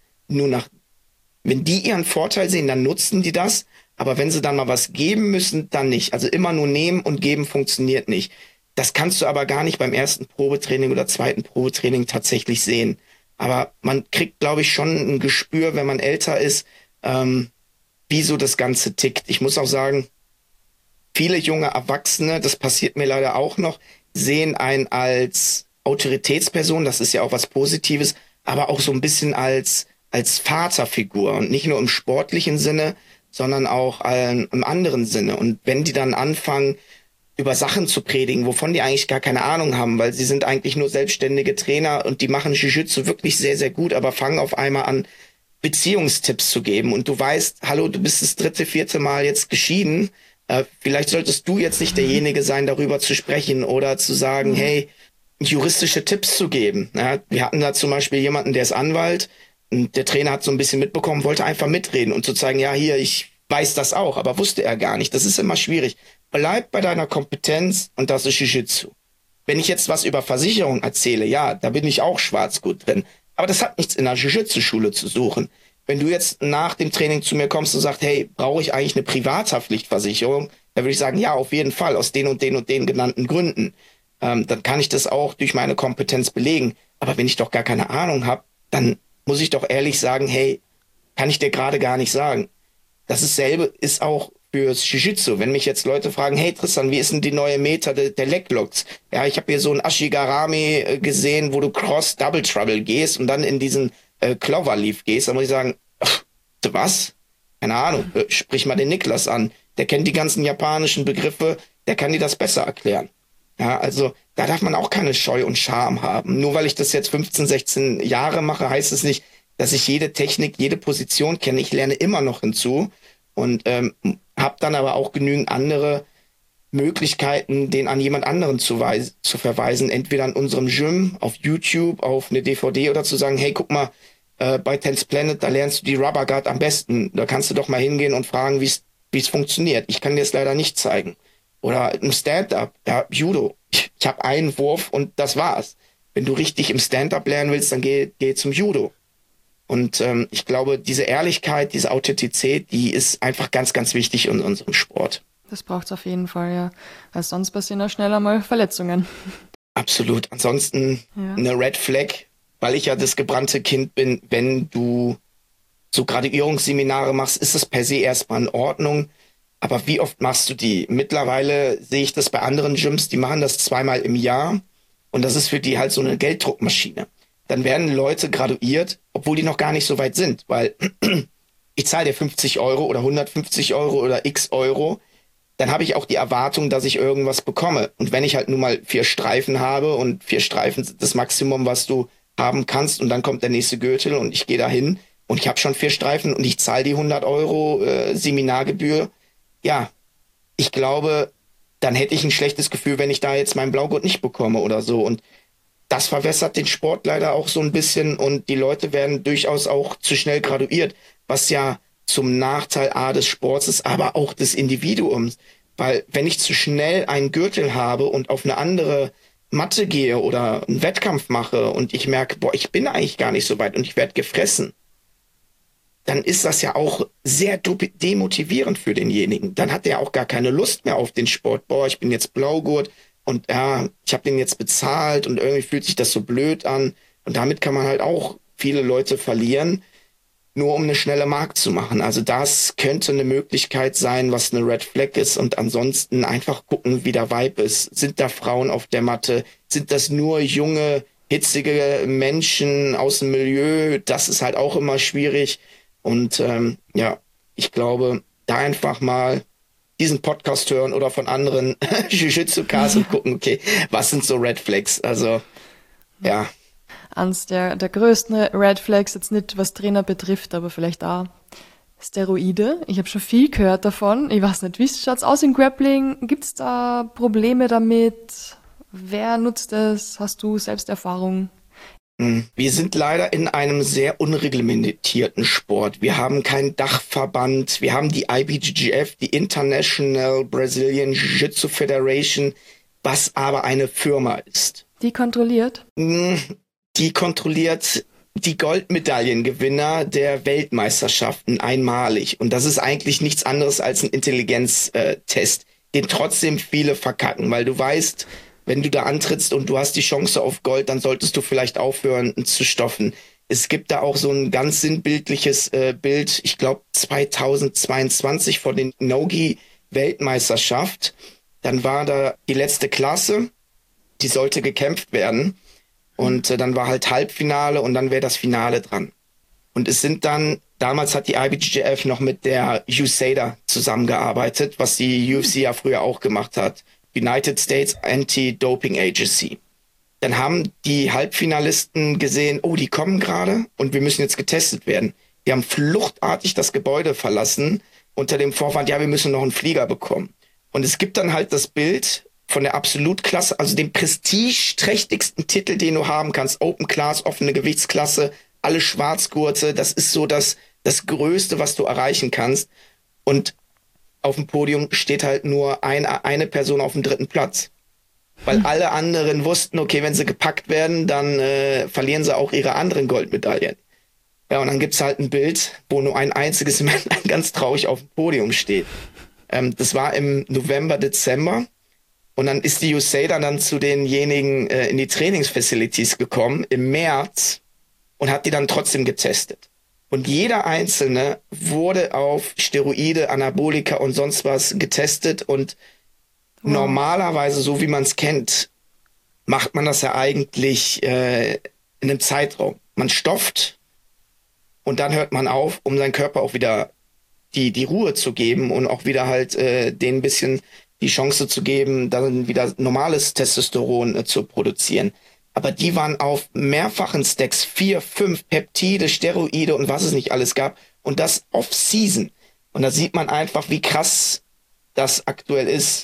wenn die ihren Vorteil sehen, dann nutzen die das, aber wenn sie dann mal was geben müssen, dann nicht. Also immer nur nehmen und geben funktioniert nicht. Das kannst du aber gar nicht beim ersten Probetraining oder zweiten Probetraining tatsächlich sehen. Aber man kriegt, glaube ich, schon ein Gespür, wenn man älter ist, wie so das Ganze tickt. Ich muss auch sagen, viele junge Erwachsene, das passiert mir leider auch noch, sehen einen als Autoritätsperson, das ist ja auch was Positives, aber auch so ein bisschen als Vaterfigur und nicht nur im sportlichen Sinne, sondern auch im anderen Sinne. Und wenn die dann anfangen, über Sachen zu predigen, wovon die eigentlich gar keine Ahnung haben, weil sie sind eigentlich nur selbstständige Trainer und die machen Jiu-Jitsu wirklich sehr, sehr gut, aber fangen auf einmal an, Beziehungstipps zu geben und du weißt, hallo, du bist das 3., 4. Mal jetzt geschieden, vielleicht solltest du jetzt nicht derjenige sein, darüber zu sprechen oder zu sagen, hey, juristische Tipps zu geben. Ja, wir hatten da zum Beispiel jemanden, der ist Anwalt und der Trainer hat so ein bisschen mitbekommen, wollte einfach mitreden und zu zeigen, ja, hier, ich weiß das auch, aber wusste er gar nicht. Das ist immer schwierig. Bleib bei deiner Kompetenz und das ist Jiu-Jitsu. Wenn ich jetzt was über Versicherung erzähle, ja, da bin ich auch schwarzgut drin. Aber das hat nichts in der Jiu-Jitsu-Schule zu suchen. Wenn du jetzt nach dem Training zu mir kommst und sagst, hey, brauche ich eigentlich eine Privathaftpflichtversicherung? Dann würde ich sagen, ja, auf jeden Fall, aus den und den und den genannten Gründen. Dann kann ich das auch durch meine Kompetenz belegen. Aber wenn ich doch gar keine Ahnung habe, dann muss ich doch ehrlich sagen, hey, kann ich dir gerade gar nicht sagen. Dasselbe ist auch fürs Jiu-Jitsu. Wenn mich jetzt Leute fragen, hey Tristan, wie ist denn die neue Meta der Leglocks? Ja, ich habe hier so ein Ashigarami gesehen, wo du Cross Double Trouble gehst und dann in diesen Cloverleaf gehst. Da muss ich sagen, was? Keine Ahnung, sprich mal den Niklas an. Der kennt die ganzen japanischen Begriffe, der kann dir das besser erklären. Ja, also da darf man auch keine Scheu und Scham haben. Nur weil ich das jetzt 15, 16 Jahre mache, heißt es nicht, dass ich jede Technik, jede Position kenne. Ich lerne immer noch hinzu und habe dann aber auch genügend andere Möglichkeiten, den an jemand anderen zu verweisen. Entweder an unserem Gym, auf YouTube, auf eine DVD oder zu sagen, hey, guck mal, bei Tense Planet, da lernst du die Rubber Guard am besten. Da kannst du doch mal hingehen und fragen, wie es funktioniert. Ich kann dir es leider nicht zeigen. Oder im Stand-up, ja, Judo. Ich habe einen Wurf und das war's. Wenn du richtig im Stand-up lernen willst, dann geh zum Judo. Und ich glaube, diese Ehrlichkeit, diese Authentizität, die ist einfach ganz, ganz wichtig in unserem Sport. Das braucht's auf jeden Fall, ja. Weil sonst passieren ja schneller mal Verletzungen. Absolut. Ansonsten eine Red Flag, weil ich ja das gebrannte Kind bin. Wenn du so Graduierungsseminare machst, ist das per se erstmal in Ordnung. Aber wie oft machst du die? Mittlerweile sehe ich das bei anderen Gyms, die machen das 2-mal im Jahr. Und das ist für die halt so eine Gelddruckmaschine. Dann werden Leute graduiert, obwohl die noch gar nicht so weit sind. Weil ich zahle dir 50 Euro oder 150 Euro oder x Euro. Dann habe ich auch die Erwartung, dass ich irgendwas bekomme. Und wenn ich halt nur mal 4 Streifen habe und 4 Streifen sind das Maximum, was du haben kannst, und dann kommt der nächste Gürtel und ich gehe dahin und ich habe schon 4 Streifen und ich zahle die 100 Euro Seminargebühr, ja, ich glaube, dann hätte ich ein schlechtes Gefühl, wenn ich da jetzt meinen Blaugurt nicht bekomme oder so. Und das verwässert den Sport leider auch so ein bisschen und die Leute werden durchaus auch zu schnell graduiert, was ja zum Nachteil des Sports ist, aber auch des Individuums. Weil wenn ich zu schnell einen Gürtel habe und auf eine andere Matte gehe oder einen Wettkampf mache und ich merke, boah, ich bin eigentlich gar nicht so weit und ich werde gefressen, dann ist das ja auch sehr demotivierend für denjenigen. Dann hat er auch gar keine Lust mehr auf den Sport. Boah, ich bin jetzt Blaugurt und ja, ich habe den jetzt bezahlt und irgendwie fühlt sich das so blöd an. Und damit kann man halt auch viele Leute verlieren, nur um eine schnelle Mark zu machen. Also das könnte eine Möglichkeit sein, was eine Red Flag ist. Und ansonsten einfach gucken, wie der Vibe ist. Sind da Frauen auf der Matte? Sind das nur junge, hitzige Menschen aus dem Milieu? Das ist halt auch immer schwierig. Und ja, ich glaube, da einfach mal diesen Podcast hören oder von anderen Jiu-Jitsu-Cars und gucken, okay, was sind so Red Flags? Also, ja. Eines der größten Red Flags, jetzt nicht was Trainer betrifft, aber vielleicht auch Steroide. Ich habe schon viel gehört davon. Ich weiß nicht, wie schaut's aus im Grappling? Gibt's da Probleme damit? Wer nutzt es? Hast du selbst Erfahrung? Wir sind leider in einem sehr unreglementierten Sport. Wir haben keinen Dachverband. Wir haben die IBJJF, die International Brazilian Jiu-Jitsu Federation, was aber eine Firma ist. Die kontrolliert? Die kontrolliert die Goldmedaillengewinner der Weltmeisterschaften einmalig. Und das ist eigentlich nichts anderes als ein Intelligenztest, den trotzdem viele verkacken, weil du weißt, wenn du da antrittst und du hast die Chance auf Gold, dann solltest du vielleicht aufhören zu stoffen. Es gibt da auch so ein ganz sinnbildliches Bild, ich glaube 2022 vor den Nogi-Weltmeisterschaft. Dann war da die letzte Klasse, die sollte gekämpft werden. Und dann war halt Halbfinale und dann wäre das Finale dran. Und es sind dann, damals hat die IBJJF noch mit der USADA zusammengearbeitet, was die UFC ja früher auch gemacht hat. United States Anti-Doping Agency. Dann haben die Halbfinalisten gesehen, oh, die kommen gerade und wir müssen jetzt getestet werden. Die haben fluchtartig das Gebäude verlassen unter dem Vorwand, ja, wir müssen noch einen Flieger bekommen. Und es gibt dann halt das Bild von der Absolutklasse, also dem prestigeträchtigsten Titel, den du haben kannst, Open Class, offene Gewichtsklasse, alle Schwarzgurte, das ist so das Größte, was du erreichen kannst. Und auf dem Podium steht halt nur eine Person auf dem 3. Platz. Weil alle anderen wussten, okay, wenn sie gepackt werden, dann verlieren sie auch ihre anderen Goldmedaillen. Ja, und dann gibt's halt ein Bild, wo nur ein einziges Männlein ganz traurig auf dem Podium steht. Das war im November, Dezember. Und dann ist die USADA dann zu denjenigen in die Trainingsfacilities gekommen im März und hat die dann trotzdem getestet. Und jeder Einzelne wurde auf Steroide, Anabolika und sonst was getestet. Und normalerweise, so wie man es kennt, macht man das ja eigentlich in einem Zeitraum. Man stofft und dann hört man auf, um seinem Körper auch wieder die Ruhe zu geben und auch wieder halt den ein bisschen die Chance zu geben, dann wieder normales Testosteron zu produzieren. Aber die waren auf mehrfachen Stacks, 4, 5 Peptide, Steroide und was es nicht alles gab. Und das off-season. Und da sieht man einfach, wie krass das aktuell ist.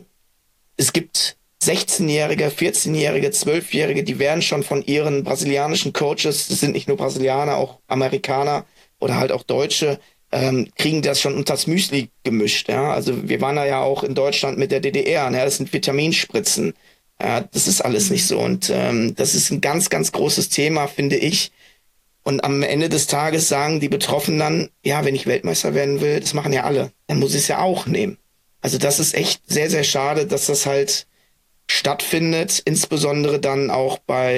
Es gibt 16-Jährige, 14-Jährige, 12-Jährige, die werden schon von ihren brasilianischen Coaches, das sind nicht nur Brasilianer, auch Amerikaner oder halt auch Deutsche, kriegen das schon unters Müsli gemischt. Ja? Also wir waren da ja auch in Deutschland mit der DDR, ne? Das sind Vitaminspritzen. Das ist alles nicht so. Und das ist ein ganz, ganz großes Thema, finde ich. Und am Ende des Tages sagen die Betroffenen dann, ja, wenn ich Weltmeister werden will, das machen ja alle, dann muss ich es ja auch nehmen. Also das ist echt sehr, sehr schade, dass das halt stattfindet, insbesondere dann auch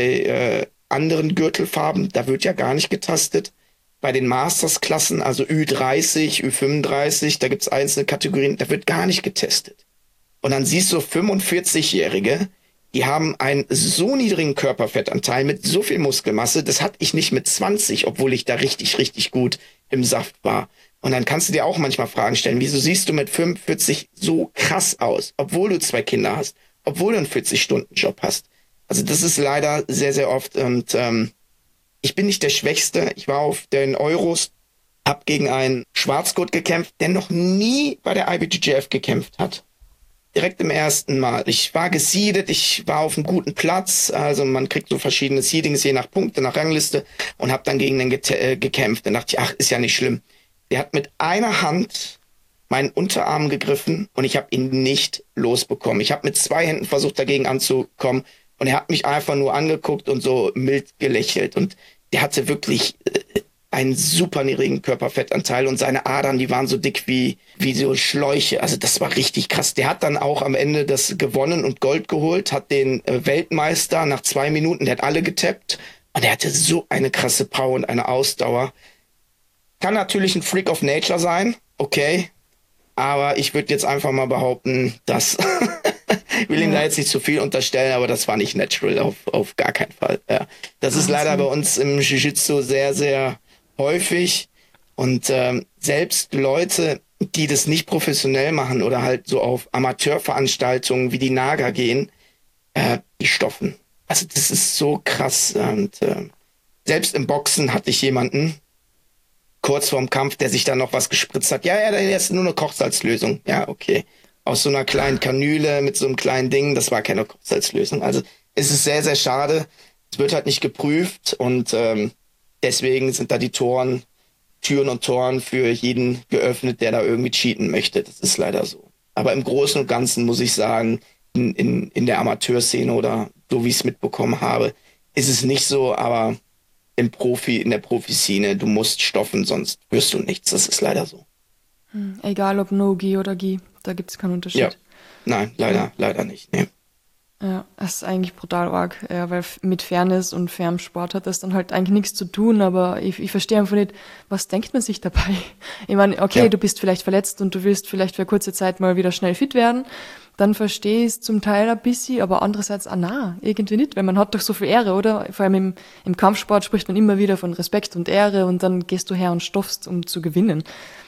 bei anderen Gürtelfarben. Da wird ja gar nicht getastet. Bei den Masters-Klassen, also Ü30, Ü35, da gibt's einzelne Kategorien, da wird gar nicht getestet. Und dann siehst du 45-Jährige, die haben einen so niedrigen Körperfettanteil mit so viel Muskelmasse, das hatte ich nicht mit 20, obwohl ich da richtig, richtig gut im Saft war. Und dann kannst du dir auch manchmal Fragen stellen, wieso siehst du mit 45 so krass aus, obwohl du 2 Kinder hast, obwohl du einen 40-Stunden-Job hast. Also das ist leider sehr, sehr oft. Und ich bin nicht der Schwächste. Ich war auf den Euros, hab gegen einen Schwarzgurt gekämpft, der noch nie bei der IBJJF gekämpft hat. Direkt im ersten Mal. Ich war geseedet, ich war auf einem guten Platz. Also man kriegt so verschiedene Seedings, je nach Punkte, nach Rangliste. Und hab dann gegen den gekämpft. Dann dachte ich, ach, ist ja nicht schlimm. Der hat mit einer Hand meinen Unterarm gegriffen und ich habe ihn nicht losbekommen. Ich habe mit 2 Händen versucht, dagegen anzukommen. Und er hat mich einfach nur angeguckt und so mild gelächelt. Und der hatte wirklich einen super niedrigen Körperfettanteil und seine Adern, die waren so dick wie so Schläuche. Also das war richtig krass. Der hat dann auch am Ende das gewonnen und Gold geholt, hat den Weltmeister nach 2 Minuten, der hat alle getappt. Und er hatte so eine krasse Power und eine Ausdauer. Kann natürlich ein Freak of Nature sein, okay. Aber ich würde jetzt einfach mal behaupten, dass ich will ihm da jetzt nicht zu viel unterstellen, aber das war nicht natural, auf gar keinen Fall. Ja. Das ist leider bei uns im Jiu-Jitsu sehr, sehr häufig. Und selbst Leute, die das nicht professionell machen oder halt so auf Amateurveranstaltungen wie die Naga gehen, die stoffen. Also das ist so krass. Und selbst im Boxen hatte ich jemanden, kurz vorm Kampf, der sich dann noch was gespritzt hat. Ja, das ist nur eine Kochsalzlösung. Ja, okay. Aus so einer kleinen Kanüle mit so einem kleinen Ding, das war keine Kochsalzlösung. Also es ist sehr, sehr schade. Es wird halt nicht geprüft und deswegen sind da die Türen und Toren für jeden geöffnet, der da irgendwie cheaten möchte. Das ist leider so. Aber im Großen und Ganzen muss ich sagen, in der Amateurszene oder so wie ich es mitbekommen habe, ist es nicht so, aber in der Profiszene, du musst stoffen, sonst wirst du nichts. Das ist leider so. Egal ob No-Gi oder Gi, da gibt es keinen Unterschied. Ja. Nein, leider nicht. Nee. Ja, das ist eigentlich brutal arg, ja, weil mit Fairness und fairem Sport hat das dann halt eigentlich nichts zu tun, aber ich verstehe einfach nicht, was denkt man sich dabei? Ich meine, okay, du bist vielleicht verletzt und du willst vielleicht für kurze Zeit mal wieder schnell fit werden, dann verstehe ich es zum Teil ein bisschen, aber andererseits, irgendwie nicht, weil man hat doch so viel Ehre, oder? Vor allem im Kampfsport spricht man immer wieder von Respekt und Ehre und dann gehst du her und stoffst, um zu gewinnen.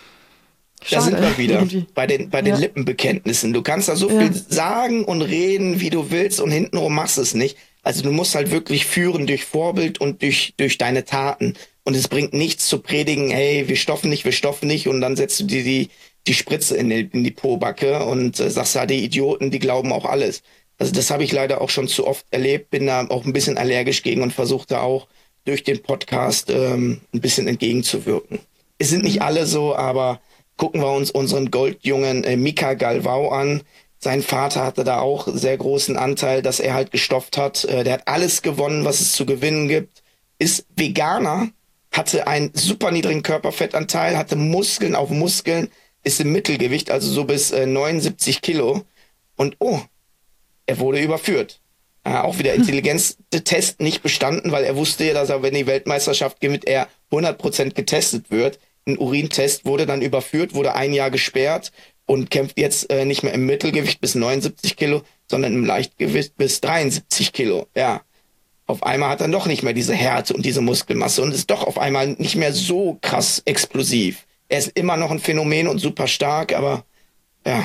Da sind wir wieder bei den Lippenbekenntnissen. Du kannst da so viel sagen und reden, wie du willst und hintenrum machst es nicht. Also du musst halt wirklich führen durch Vorbild und durch deine Taten. Und es bringt nichts zu predigen, hey, wir stoffen nicht und dann setzt du dir die Spritze in die Pobacke und sagst, ja, die Idioten, die glauben auch alles. Also das habe ich leider auch schon zu oft erlebt, bin da auch ein bisschen allergisch gegen und versuche da auch durch den Podcast ein bisschen entgegenzuwirken. Es sind nicht alle so, aber gucken wir uns unseren Goldjungen Mika Galvao an. Sein Vater hatte da auch sehr großen Anteil, dass er halt gestofft hat. Der hat alles gewonnen, was es zu gewinnen gibt. Ist Veganer, hatte einen super niedrigen Körperfettanteil, hatte Muskeln auf Muskeln, ist im Mittelgewicht, also so bis 79 Kilo. Und er wurde überführt. Auch wieder Intelligenztest nicht bestanden, weil er wusste ja, dass er, wenn die Weltmeisterschaft gewinnt, er 100% getestet wird. Ein Urintest wurde dann überführt, wurde 1 Jahr gesperrt und kämpft jetzt nicht mehr im Mittelgewicht bis 79 Kilo, sondern im Leichtgewicht bis 73 Kilo. Ja, auf einmal hat er doch nicht mehr diese Härte und diese Muskelmasse und ist doch auf einmal nicht mehr so krass explosiv. Er ist immer noch ein Phänomen und super stark, aber ja,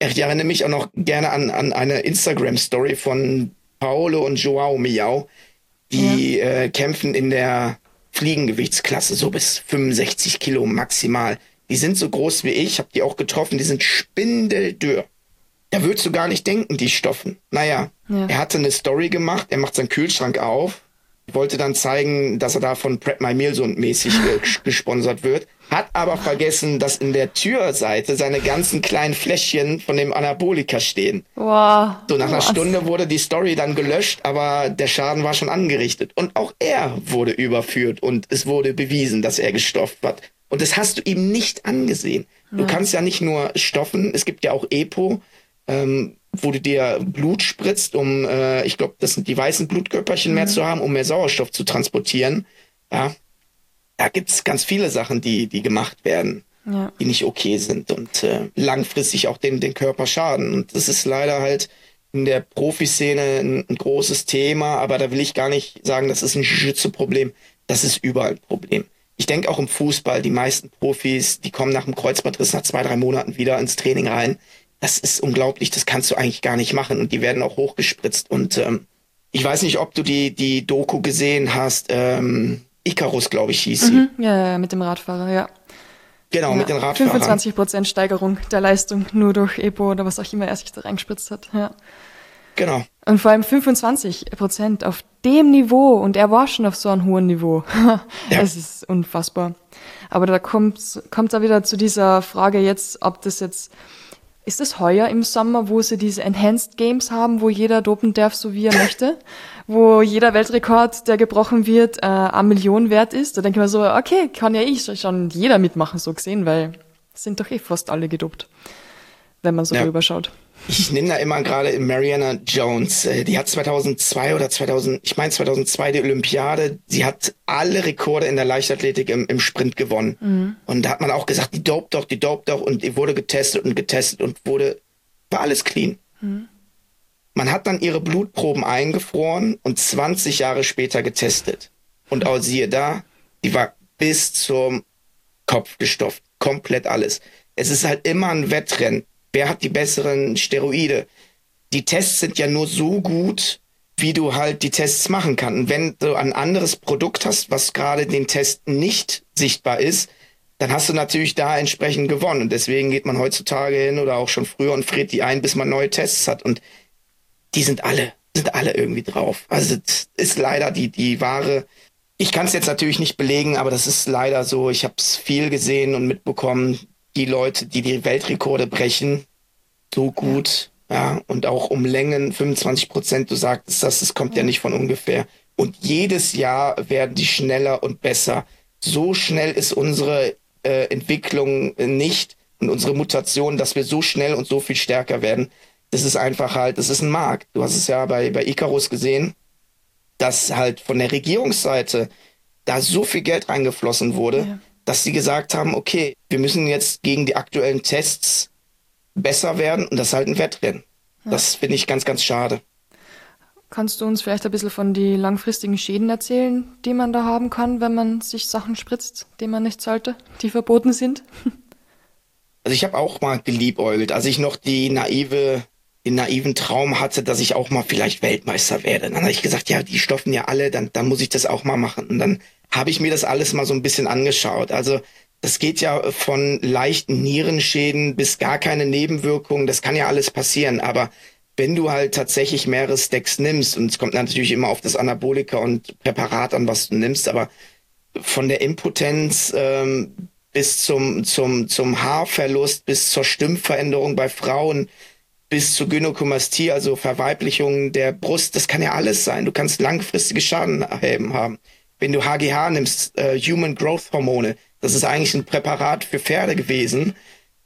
Ich erinnere mich auch noch gerne an eine Instagram-Story von Paolo und Joao Miao. Die kämpfen in der Fliegengewichtsklasse, so bis 65 Kilo maximal. Die sind so groß wie ich, habe die auch getroffen, die sind spindeldürr. Da würdest du gar nicht denken, die stoffen. Naja, er hatte eine Story gemacht, er macht seinen Kühlschrank auf, wollte dann zeigen, dass er da von Prep My Meal so mäßig gesponsert wird, hat aber vergessen, dass in der Türseite seine ganzen kleinen Fläschchen von dem Anabolika stehen. Wow. So nach einer Stunde wurde die Story dann gelöscht, aber der Schaden war schon angerichtet. Und auch er wurde überführt und es wurde bewiesen, dass er gestofft hat. Und das hast du ihm nicht angesehen. Du kannst ja nicht nur stoffen, es gibt ja auch EPO, wo du dir Blut spritzt, um, ich glaube, das sind die weißen Blutkörperchen mehr zu haben, um mehr Sauerstoff zu transportieren. Ja, da gibt's ganz viele Sachen, die gemacht werden, die nicht okay sind und langfristig auch den Körper schaden. Und das ist leider halt in der Profiszene ein großes Thema, aber da will ich gar nicht sagen, das ist ein Jiu-Jitsu-Problem. Das ist überall ein Problem. Ich denke auch im Fußball, die meisten Profis, die kommen nach dem Kreuzbandriss nach 2-3 Monaten wieder ins Training rein. Das ist unglaublich, das kannst du eigentlich gar nicht machen und die werden auch hochgespritzt und ich weiß nicht, ob du die Doku gesehen hast, Icarus, glaube ich, hieß sie. Ja, mit dem Radfahrer, ja. Genau, mit den Radfahrern. 25% Steigerung der Leistung nur durch EPO oder was auch immer er sich da reingespritzt hat, ja. Genau. Und vor allem 25% auf dem Niveau und er war schon auf so einem hohen Niveau. Es ist unfassbar. Aber da kommt's da wieder zu dieser Frage jetzt, ob das jetzt ist es heuer im Sommer, wo sie diese Enhanced Games haben, wo jeder dopen darf, so wie er möchte? Wo jeder Weltrekord, der gebrochen wird, 1 Million wert ist? Da denke ich mir so, okay, kann ja schon jeder mitmachen, so gesehen, weil es sind doch fast alle gedopt, wenn man so drüber schaut. Ich nehme da immer gerade Mariana Jones. Die hat 2002 oder 2002 die Olympiade. Sie hat alle Rekorde in der Leichtathletik im Sprint gewonnen. Und da hat man auch gesagt, die dopt doch. Und die wurde getestet und war alles clean. Man hat dann ihre Blutproben eingefroren und 20 Jahre später getestet. Und auch siehe da, die war bis zum Kopf gestofft. Komplett alles. Es ist halt immer ein Wettrennen. Wer hat die besseren Steroide? Die Tests sind ja nur so gut, wie du halt die Tests machen kannst. Und wenn du ein anderes Produkt hast, was gerade den Test nicht sichtbar ist, dann hast du natürlich da entsprechend gewonnen. Und deswegen geht man heutzutage hin oder auch schon früher und friert die ein, bis man neue Tests hat. Und die sind alle irgendwie drauf. Also das ist leider die wahre. Ich kann es jetzt natürlich nicht belegen, aber das ist leider so. Ich habe es viel gesehen und mitbekommen. Die Leute, die Weltrekorde brechen, so gut, ja, und auch um Längen, 25%, du sagtest das kommt ja nicht von ungefähr. Und jedes Jahr werden die schneller und besser. So schnell ist unsere Entwicklung nicht und unsere Mutation, dass wir so schnell und so viel stärker werden. Das ist einfach halt, das ist ein Markt. Du hast es ja bei Icarus gesehen, dass halt von der Regierungsseite da so viel Geld reingeflossen wurde, dass sie gesagt haben, okay, wir müssen jetzt gegen die aktuellen Tests besser werden und das ist halt ein Wettrennen. Das finde ich ganz, ganz schade. Kannst du uns vielleicht ein bisschen von die langfristigen Schäden erzählen, die man da haben kann, wenn man sich Sachen spritzt, die man nicht sollte, die verboten sind? Also ich habe auch mal geliebäugelt, als ich noch den naiven Traum hatte, dass ich auch mal vielleicht Weltmeister werde. Dann habe ich gesagt, ja, die stoffen ja alle, dann muss ich das auch mal machen. Und dann habe ich mir das alles mal so ein bisschen angeschaut. Also das geht ja von leichten Nierenschäden bis gar keine Nebenwirkungen. Das kann ja alles passieren. Aber wenn du halt tatsächlich mehrere Stacks nimmst, und es kommt natürlich immer auf das Anabolika und Präparat an, was du nimmst, aber von der Impotenz bis zum Haarverlust, bis zur Stimmveränderung bei Frauen, bis zur Gynäkomastie, also Verweiblichung der Brust, das kann ja alles sein. Du kannst langfristige Schaden haben. Wenn du HGH nimmst, Human Growth Hormone, das ist eigentlich ein Präparat für Pferde gewesen.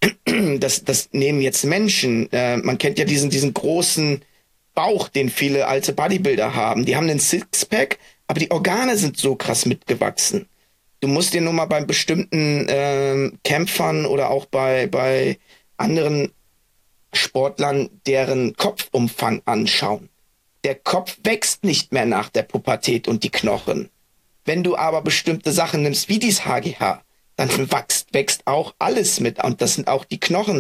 Das nehmen jetzt Menschen. Man kennt ja diesen großen Bauch, den viele alte Bodybuilder haben. Die haben einen Sixpack, aber die Organe sind so krass mitgewachsen. Du musst dir nur mal bei bestimmten Kämpfern oder auch bei anderen Sportlern deren Kopfumfang anschauen. Der Kopf wächst nicht mehr nach der Pubertät und die Knochen. Wenn du aber bestimmte Sachen nimmst, wie dieses HGH, dann wächst auch alles mit. Und das sind auch die Knochen.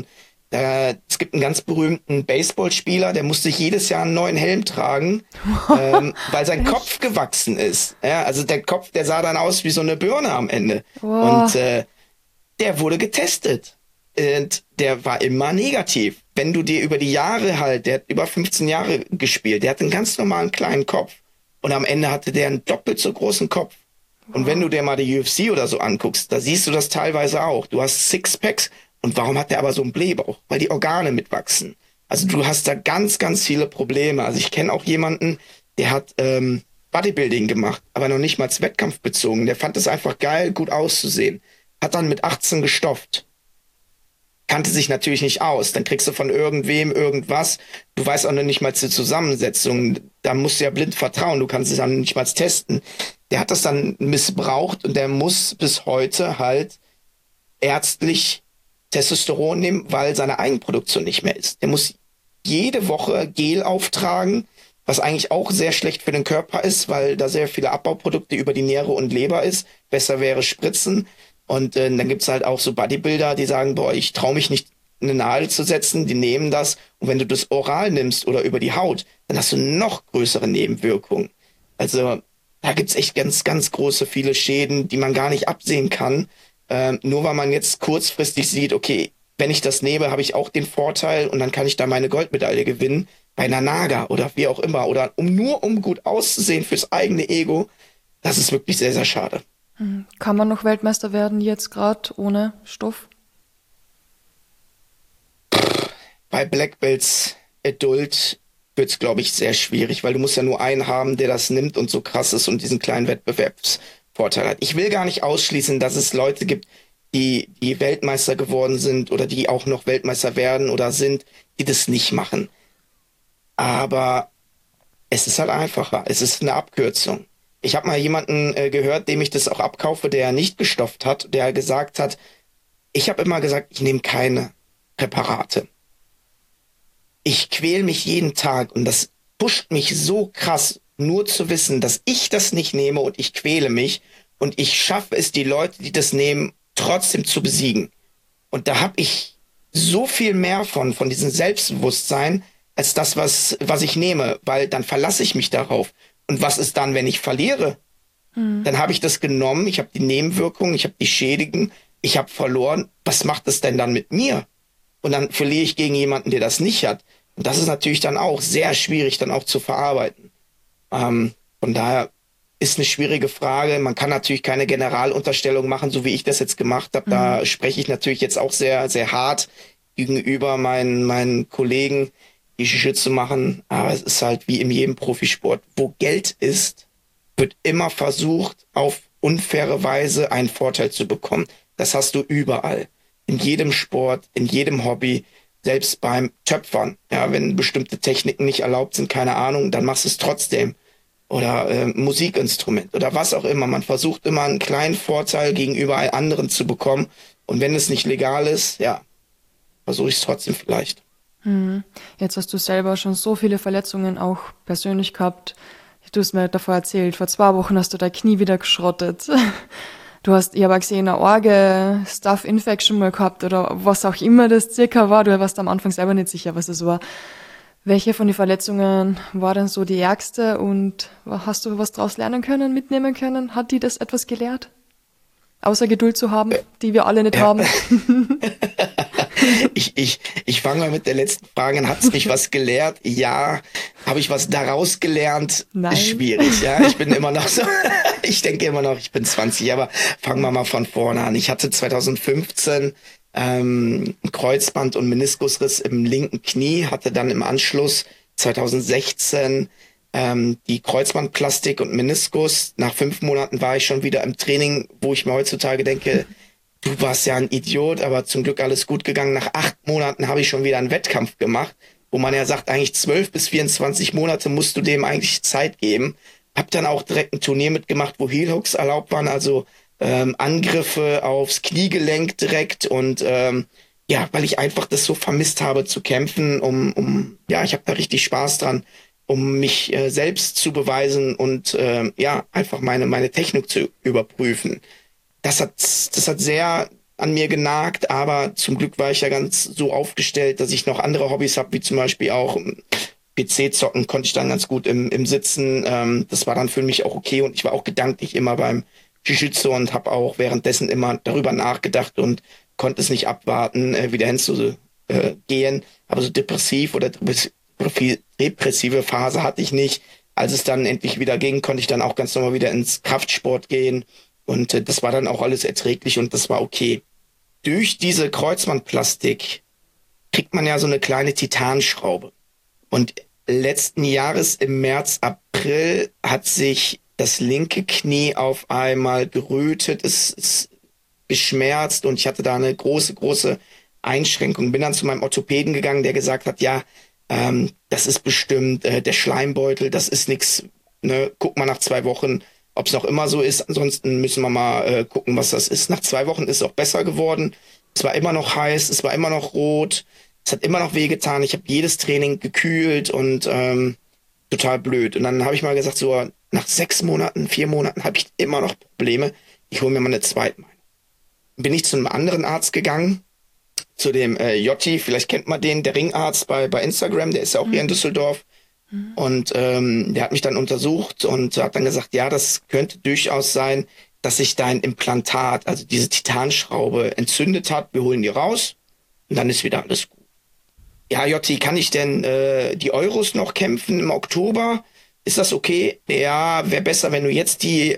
Es gibt einen ganz berühmten Baseballspieler, der musste jedes Jahr einen neuen Helm tragen, weil sein Kopf gewachsen ist. Ja, also der Kopf, der sah dann aus wie so eine Birne am Ende. Und Wow. der wurde getestet. Und der war immer negativ. Wenn du dir über die Jahre halt, der hat über 15 Jahre gespielt, der hat einen ganz normalen kleinen Kopf. Und am Ende hatte der einen doppelt so großen Kopf. Und wenn du dir mal die UFC oder so anguckst, da siehst du das teilweise auch. Du hast Sixpacks. Und warum hat der aber so einen Blähbauch? Weil die Organe mitwachsen. Also du hast da ganz, ganz viele Probleme. Also ich kenne auch jemanden, der hat Bodybuilding gemacht, aber noch nicht mal wettkampfbezogen. Der fand es einfach geil, gut auszusehen. Hat dann mit 18 gestofft. Kannte sich natürlich nicht aus. Dann kriegst du von irgendwem irgendwas. Du weißt auch noch nicht mal die Zusammensetzung. Da musst du ja blind vertrauen. Du kannst es dann nicht mal testen. Der hat das dann missbraucht und der muss bis heute halt ärztlich Testosteron nehmen, weil seine Eigenproduktion nicht mehr ist. Der muss jede Woche Gel auftragen, was eigentlich auch sehr schlecht für den Körper ist, weil da sehr viele Abbauprodukte über die Niere und Leber ist. Besser wäre Spritzen. Und dann gibt's halt auch so Bodybuilder, die sagen, boah, ich traue mich nicht, eine Nadel zu setzen. Die nehmen das. Und wenn du das oral nimmst oder über die Haut, dann hast du noch größere Nebenwirkungen. Also da gibt's echt ganz, ganz große viele Schäden, die man gar nicht absehen kann. Nur weil man jetzt kurzfristig sieht, okay, wenn ich das nehme, habe ich auch den Vorteil und dann kann ich da meine Goldmedaille gewinnen bei einer Naga oder wie auch immer. Oder um gut auszusehen fürs eigene Ego. Das ist wirklich sehr, sehr schade. Kann man noch Weltmeister werden jetzt gerade ohne Stoff? Bei Black Belts Adult wird's, glaube ich, sehr schwierig, weil du musst ja nur einen haben, der das nimmt und so krass ist und diesen kleinen Wettbewerbsvorteil hat. Ich will gar nicht ausschließen, dass es Leute gibt, die Weltmeister geworden sind oder die auch noch Weltmeister werden oder sind, die das nicht machen. Aber es ist halt einfacher. Es ist eine Abkürzung. Ich habe mal jemanden gehört, dem ich das auch abkaufe, der nicht gestofft hat, der gesagt hat, ich habe immer gesagt, ich nehme keine Präparate. Ich quäl mich jeden Tag und das pusht mich so krass, nur zu wissen, dass ich das nicht nehme und ich quäle mich und ich schaffe es, die Leute, die das nehmen, trotzdem zu besiegen. Und da habe ich so viel mehr von diesem Selbstbewusstsein als das, was ich nehme, weil dann verlasse ich mich darauf. Und was ist dann, wenn ich verliere? Dann habe ich das genommen, ich habe die Nebenwirkungen, ich habe die Schädigen, ich habe verloren. Was macht es denn dann mit mir? Und dann verliere ich gegen jemanden, der das nicht hat. Und das ist natürlich dann auch sehr schwierig, dann auch zu verarbeiten. Von daher ist eine schwierige Frage. Man kann natürlich keine Generalunterstellung machen, so wie ich das jetzt gemacht habe. Da spreche ich natürlich jetzt auch sehr, sehr hart gegenüber meinen Kollegen, die Jiu-Jitsu machen. Aber es ist halt wie in jedem Profisport. Wo Geld ist, wird immer versucht, auf unfaire Weise einen Vorteil zu bekommen. Das hast du überall. In jedem Sport, in jedem Hobby, selbst beim Töpfern. Ja, wenn bestimmte Techniken nicht erlaubt sind, keine Ahnung, dann machst du es trotzdem. Oder Musikinstrument oder was auch immer. Man versucht immer einen kleinen Vorteil gegenüber anderen zu bekommen. Und wenn es nicht legal ist, ja, versuche ich es trotzdem vielleicht. Jetzt hast du selber schon so viele Verletzungen auch persönlich gehabt. Du hast mir davor erzählt, vor 2 Wochen hast du dein Knie wieder geschrottet. Ich habe auch gesehen, eine arge Staph-Infection mal gehabt oder was auch immer das circa war. Du warst am Anfang selber nicht sicher, was es war. Welche von den Verletzungen war denn so die ärgste und hast du was draus lernen können, mitnehmen können? Hat die das etwas gelehrt? Außer Geduld zu haben, die wir alle nicht haben. Ich fange mal mit der letzten Frage an. Hat es mich was gelehrt? Ja. Habe ich was daraus gelernt? Nein. Schwierig, ja. Ich bin immer noch so, ich denke immer noch, ich bin 20, aber fangen wir mal von vorne an. Ich hatte 2015 Kreuzband- und Meniskusriss im linken Knie, hatte dann im Anschluss 2016 die Kreuzbandplastik und Meniskus. Nach 5 Monaten war ich schon wieder im Training, wo ich mir heutzutage denke, du warst ja ein Idiot, aber zum Glück alles gut gegangen. Nach 8 Monaten habe ich schon wieder einen Wettkampf gemacht, wo man ja sagt, eigentlich 12 bis 24 Monate musst du dem eigentlich Zeit geben. Hab dann auch direkt ein Turnier mitgemacht, wo Heelhooks erlaubt waren, also Angriffe aufs Kniegelenk direkt und ja, weil ich einfach das so vermisst habe zu kämpfen, ja, ich habe da richtig Spaß dran, um mich selbst zu beweisen und ja, einfach meine Technik zu überprüfen. Das hat sehr an mir genagt, aber zum Glück war ich ja ganz so aufgestellt, dass ich noch andere Hobbys habe, wie zum Beispiel auch PC-Zocken konnte ich dann ganz gut im Sitzen. Das war dann für mich auch okay und ich war auch gedanklich immer beim Jiu-Jitsu und habe auch währenddessen immer darüber nachgedacht und konnte es nicht abwarten, wieder hinzugehen. Aber so depressiv oder depressive Phase hatte ich nicht. Als es dann endlich wieder ging, konnte ich dann auch ganz normal wieder ins Kraftsport gehen und das war dann auch alles erträglich und das war okay. Durch diese Kreuzbandplastik kriegt man ja so eine kleine Titanschraube. Und letzten Jahres im März, April hat sich das linke Knie auf einmal gerötet, es ist geschmerzt und ich hatte da eine große Einschränkung. Bin dann zu meinem Orthopäden gegangen, der gesagt hat, ja, das ist bestimmt der Schleimbeutel, das ist nix, ne? Guck mal nach 2 Wochen, ob es noch immer so ist. Ansonsten müssen wir mal gucken, was das ist. Nach 2 Wochen ist es auch besser geworden. Es war immer noch heiß, es war immer noch rot, es hat immer noch wehgetan. Ich habe jedes Training gekühlt und total blöd. Und dann habe ich mal gesagt, so nach 6 Monaten, 4 Monaten habe ich immer noch Probleme. Ich hole mir mal eine zweite Meinung. Bin ich zu einem anderen Arzt gegangen, zu dem Jotti, vielleicht kennt man den, der Ringarzt bei Instagram, der ist ja auch hier in Düsseldorf. Und der hat mich dann untersucht und hat dann gesagt, ja, das könnte durchaus sein, dass sich dein Implantat, also diese Titanschraube, entzündet hat. Wir holen die raus und dann ist wieder alles gut. Ja, Jotti, kann ich denn die Euros noch kämpfen im Oktober? Ist das okay? Ja, wäre besser, wenn du jetzt die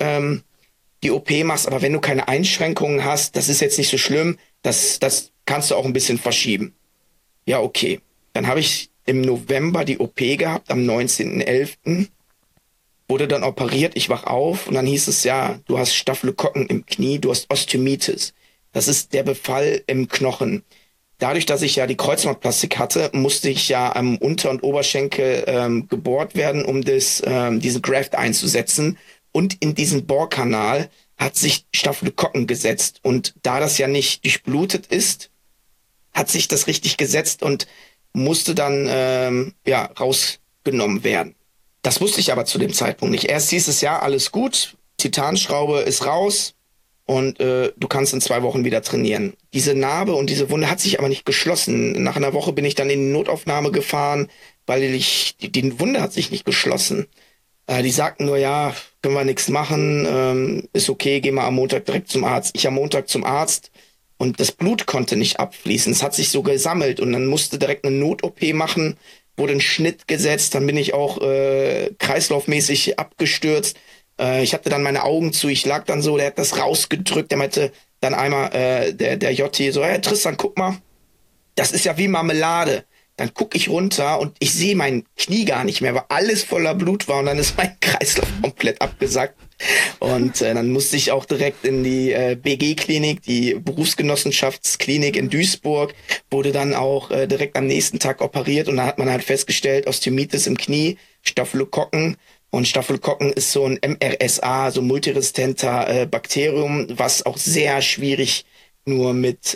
OP machst, aber wenn du keine Einschränkungen hast, das ist jetzt nicht so schlimm, das kannst du auch ein bisschen verschieben. Ja, okay. Dann habe ich im November die OP gehabt, am 19.11. Wurde dann operiert, ich wach auf und dann hieß es, ja, du hast Staphylokokken im Knie, du hast Osteomitis. Das ist der Befall im Knochen. Dadurch, dass ich ja die Kreuzbandplastik hatte, musste ich ja am Unter- und Oberschenkel gebohrt werden, um diesen Graft einzusetzen. Und in diesen Bohrkanal hat sich Staphylokokken gesetzt. Und da das ja nicht durchblutet ist, hat sich das richtig gesetzt und musste dann rausgenommen werden. Das wusste ich aber zu dem Zeitpunkt nicht. Erst hieß es, ja, alles gut, Titanschraube ist raus und du kannst in 2 Wochen wieder trainieren. Diese Narbe und diese Wunde hat sich aber nicht geschlossen. Nach einer Woche bin ich dann in die Notaufnahme gefahren, weil die Wunde hat sich nicht geschlossen. Die sagten nur, ja, können wir nichts machen, ist okay, geh mal am Montag direkt zum Arzt. Ich am Montag zum Arzt und das Blut konnte nicht abfließen. Es hat sich so gesammelt und dann musste direkt eine Not-OP machen, wurde ein Schnitt gesetzt, dann bin ich auch kreislaufmäßig abgestürzt. Ich hatte dann meine Augen zu, ich lag dann so, der hat das rausgedrückt, der meinte dann einmal, der Jotti so, hey Tristan, guck mal, das ist ja wie Marmelade. Dann gucke ich runter und ich sehe mein Knie gar nicht mehr, weil alles voller Blut war und dann ist mein Kreislauf komplett abgesackt. Und dann musste ich auch direkt in die BG-Klinik, die Berufsgenossenschaftsklinik in Duisburg, wurde dann auch direkt am nächsten Tag operiert und da hat man halt festgestellt, Osteomitis im Knie, Staphylokokken. Und Staphylokokken ist so ein MRSA, so multiresistenter Bakterium, was auch sehr schwierig nur mit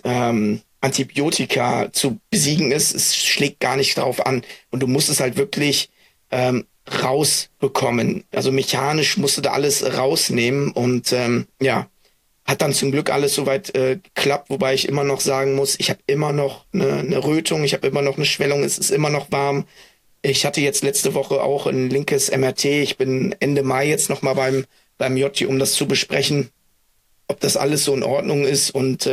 Antibiotika zu besiegen ist. Es schlägt gar nicht drauf an. Und du musst es halt wirklich rausbekommen. Also mechanisch musste da alles rausnehmen und hat dann zum Glück alles soweit geklappt, wobei ich immer noch sagen muss, ich habe immer noch eine Rötung, ich habe immer noch eine Schwellung, es ist immer noch warm. Ich hatte jetzt letzte Woche auch ein linkes MRT. Ich bin Ende Mai jetzt nochmal beim Jotti, um das zu besprechen, ob das alles so in Ordnung ist. Und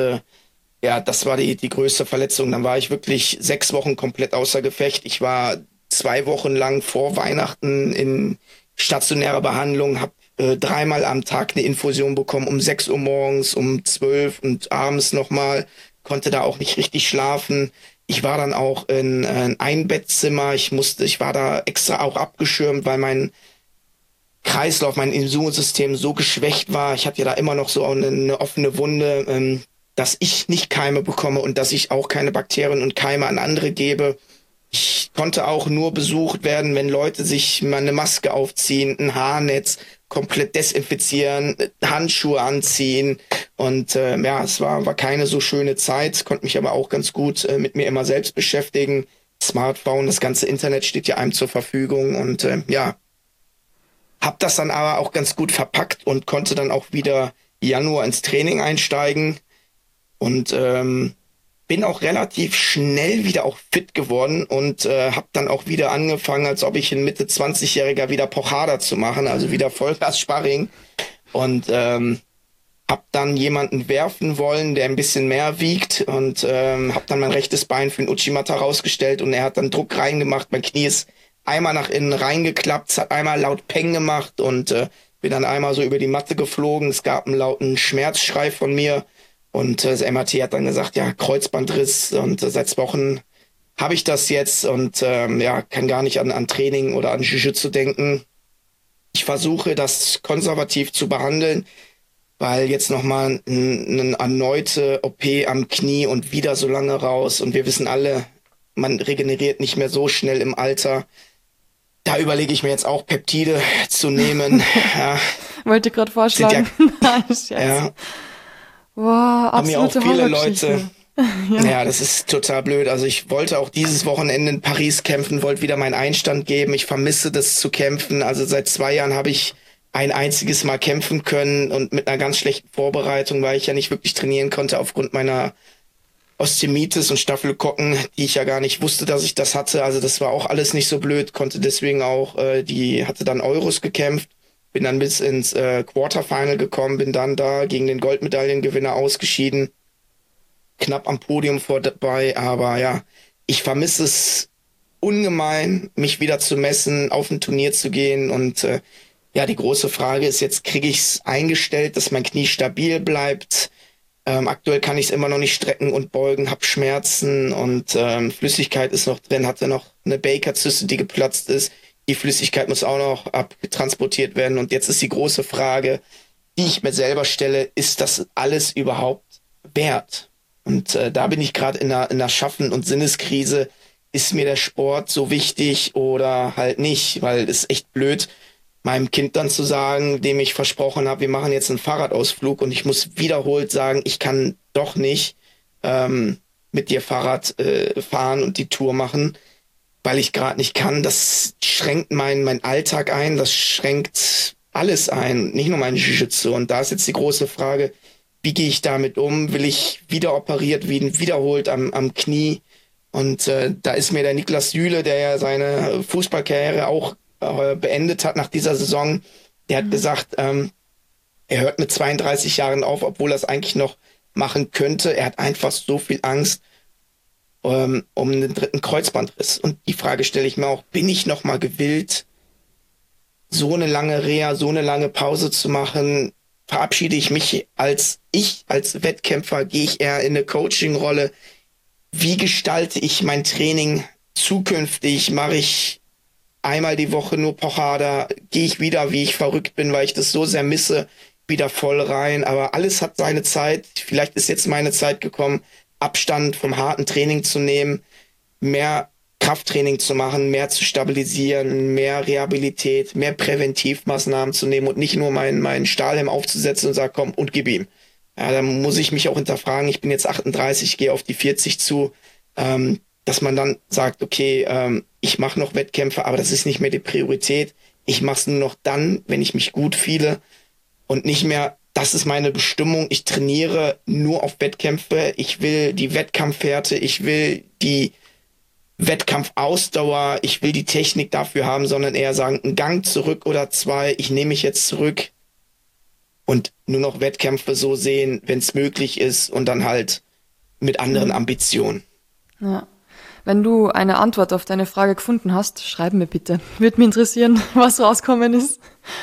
das war die größte Verletzung. Dann war ich wirklich 6 Wochen komplett außer Gefecht. Ich war 2 Wochen lang vor Weihnachten in stationärer Behandlung, habe 3-mal am Tag eine Infusion bekommen, um 6 Uhr morgens, um 12 und abends nochmal. Konnte da auch nicht richtig schlafen. Ich war dann auch in ein Einbettzimmer. Ich war da extra auch abgeschirmt, weil mein Kreislauf, mein Immunsystem so geschwächt war. Ich hatte ja da immer noch so eine offene Wunde, dass ich nicht Keime bekomme und dass ich auch keine Bakterien und Keime an andere gebe. Ich konnte auch nur besucht werden, wenn Leute sich mal eine Maske aufziehen, ein Haarnetz komplett desinfizieren, Handschuhe anziehen. Und es war keine so schöne Zeit, konnte mich aber auch ganz gut mit mir immer selbst beschäftigen. Smartphone, das ganze Internet steht ja einem zur Verfügung und hab das dann aber auch ganz gut verpackt und konnte dann auch wieder Januar ins Training einsteigen. Und bin auch relativ schnell wieder auch fit geworden und habe dann auch wieder angefangen, als ob ich ein Mitte 20-Jähriger wieder Pochada zu machen, also wieder Vollgas-Sparring. Und hab dann jemanden werfen wollen, der ein bisschen mehr wiegt und hab dann mein rechtes Bein für den Uchimata rausgestellt und er hat dann Druck reingemacht. Mein Knie ist einmal nach innen reingeklappt, es hat einmal laut Peng gemacht und bin dann einmal so über die Matte geflogen. Es gab einen lauten Schmerzschrei von mir und das MRT hat dann gesagt, ja, Kreuzbandriss und seit Wochen habe ich das jetzt und ja, kann gar nicht an Training oder an Jiu-Jitsu denken. Ich versuche, das konservativ zu behandeln, weil jetzt nochmal eine erneute OP am Knie und wieder so lange raus. Und wir wissen alle, man regeneriert nicht mehr so schnell im Alter. Da überlege ich mir jetzt auch Peptide zu nehmen. Ja. Wollte gerade vorschlagen. Nein, Scherz. Ja. Wow, haben mir auch absolute viele Leute. Ja. Ja, das ist total blöd. Also ich wollte auch dieses Wochenende in Paris kämpfen, wollte wieder meinen Einstand geben. Ich vermisse das zu kämpfen. Also seit 2 Jahren habe ich ein einziges Mal kämpfen können und mit einer ganz schlechten Vorbereitung, weil ich ja nicht wirklich trainieren konnte aufgrund meiner Osteomitis und Staphylokokken, die ich ja gar nicht wusste, dass ich das hatte. Also das war auch alles nicht so blöd, konnte deswegen auch, hatte dann Euros gekämpft, bin dann bis ins Quarterfinal gekommen, bin dann da gegen den Goldmedaillengewinner ausgeschieden, knapp am Podium vorbei, aber ja, ich vermisse es ungemein, mich wieder zu messen, auf ein Turnier zu gehen und ja, die große Frage ist jetzt, kriege ich es eingestellt, dass mein Knie stabil bleibt? Aktuell kann ich es immer noch nicht strecken und beugen, habe Schmerzen und Flüssigkeit ist noch drin, hatte noch eine Baker-Zyste, die geplatzt ist. Die Flüssigkeit muss auch noch abtransportiert werden. Und jetzt ist die große Frage, die ich mir selber stelle, ist das alles überhaupt wert? Und da bin ich gerade in einer Schaffen- und Sinneskrise. Ist mir der Sport so wichtig oder halt nicht? Weil es ist echt blöd, meinem Kind dann zu sagen, dem ich versprochen habe, wir machen jetzt einen Fahrradausflug und ich muss wiederholt sagen, ich kann doch nicht mit dir Fahrrad fahren und die Tour machen, weil ich gerade nicht kann. Das schränkt meinen Alltag ein, das schränkt alles ein, nicht nur mein Jiu-Jitsu. Und da ist jetzt die große Frage, wie gehe ich damit um? Will ich wieder operiert werden, wiederholt am Knie? Und da ist mir der Niklas Süle, der ja seine Fußballkarriere auch beendet hat nach dieser Saison, der hat gesagt, er hört mit 32 Jahren auf, obwohl er es eigentlich noch machen könnte. Er hat einfach so viel Angst um den 3. Kreuzbandriss. Und die Frage stelle ich mir auch, bin ich noch mal gewillt, so eine lange Reha, so eine lange Pause zu machen? Verabschiede ich mich als Wettkämpfer? Gehe ich eher in eine Coaching-Rolle? Wie gestalte ich mein Training zukünftig? Mache ich einmal die Woche nur Pochada, gehe ich wieder, wie ich verrückt bin, weil ich das so sehr misse, wieder voll rein. Aber alles hat seine Zeit. Vielleicht ist jetzt meine Zeit gekommen, Abstand vom harten Training zu nehmen, mehr Krafttraining zu machen, mehr zu stabilisieren, mehr Rehabilität, mehr Präventivmaßnahmen zu nehmen und nicht nur meinen Stahlhelm aufzusetzen und sagen, komm, und gib ihm. Ja, da muss ich mich auch hinterfragen. Ich bin jetzt 38, gehe auf die 40 zu. Dass man dann sagt, okay, ich mache noch Wettkämpfe, aber das ist nicht mehr die Priorität. Ich mache es nur noch dann, wenn ich mich gut fühle und nicht mehr, das ist meine Bestimmung. Ich trainiere nur auf Wettkämpfe. Ich will die Wettkampfhärte, ich will die Wettkampfausdauer, ich will die Technik dafür haben, sondern eher sagen, einen Gang zurück oder 2, ich nehme mich jetzt zurück und nur noch Wettkämpfe so sehen, wenn es möglich ist und dann halt mit anderen Ambitionen. Ja. Wenn du eine Antwort auf deine Frage gefunden hast, schreib mir bitte. Würde mich interessieren, was rauskommen ist.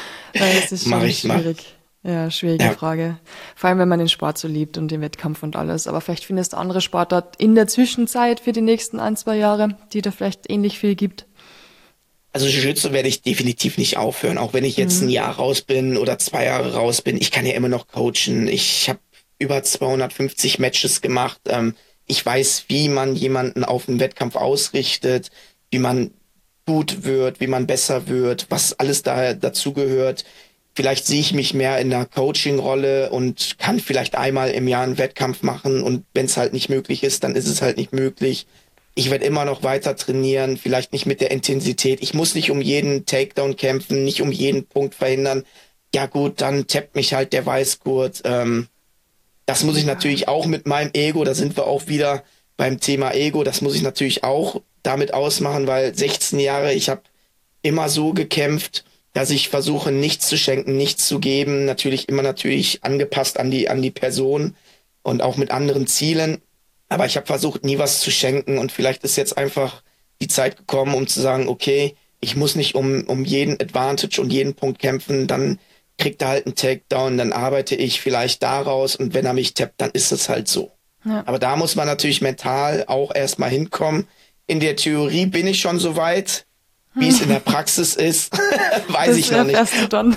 Es ist schon schwierig. Ja, schwierige Frage. Vor allem, wenn man den Sport so liebt und den Wettkampf und alles. Aber vielleicht findest du andere Sportart in der Zwischenzeit für die nächsten 1-2 Jahre, die da vielleicht ähnlich viel gibt. Also Jiu-Jitsu werde ich definitiv nicht aufhören, auch wenn ich jetzt 1 Jahr raus bin oder 2 Jahre raus bin. Ich kann ja immer noch coachen. Ich habe über 250 Matches gemacht. Ich weiß, wie man jemanden auf einen Wettkampf ausrichtet, wie man gut wird, wie man besser wird, was alles dazu gehört. Vielleicht sehe ich mich mehr in einer Coaching-Rolle und kann vielleicht einmal im Jahr einen Wettkampf machen und wenn es halt nicht möglich ist, dann ist es halt nicht möglich. Ich werde immer noch weiter trainieren, vielleicht nicht mit der Intensität. Ich muss nicht um jeden Takedown kämpfen, nicht um jeden Punkt verhindern. Ja gut, dann tappt mich halt der Weißgurt. Das muss ich natürlich auch mit meinem Ego, da sind wir auch wieder beim Thema Ego, das muss ich natürlich auch damit ausmachen, weil 16 Jahre, ich habe immer so gekämpft, dass ich versuche, nichts zu schenken, nichts zu geben, natürlich angepasst an die Person und auch mit anderen Zielen. Aber ich habe versucht, nie was zu schenken und vielleicht ist jetzt einfach die Zeit gekommen, um zu sagen, okay, ich muss nicht um jeden Advantage und jeden Punkt kämpfen, dann kriegt er halt einen Takedown, dann arbeite ich vielleicht daraus und wenn er mich tappt, dann ist es halt so. Ja. Aber da muss man natürlich mental auch erstmal hinkommen. In der Theorie bin ich schon so weit, wie es in der Praxis ist, weiß ich noch nicht. Das erfährst du dann.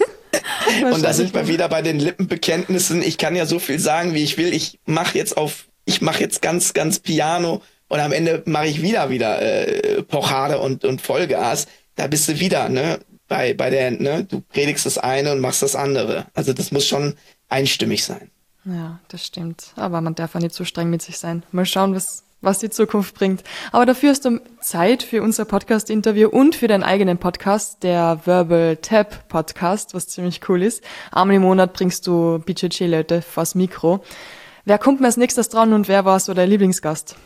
Und da sind wir wieder bei den Lippenbekenntnissen. Ich kann ja so viel sagen, wie ich will. Ich mache jetzt ganz, ganz Piano und am Ende mache ich wieder Pochade und Vollgas. Da bist du wieder, ne? Bei der, ne? Du predigst das eine und machst das andere. Also das muss schon einstimmig sein. Ja, das stimmt. Aber man darf auch nicht so streng mit sich sein. Mal schauen, was die Zukunft bringt. Aber dafür hast du Zeit für unser Podcast-Interview und für deinen eigenen Podcast, der Verbal Tap Podcast, was ziemlich cool ist. Einmal im Monat bringst du BJJ-Leute vors Mikro. Wer kommt mir als nächstes dran und wer war so dein Lieblingsgast?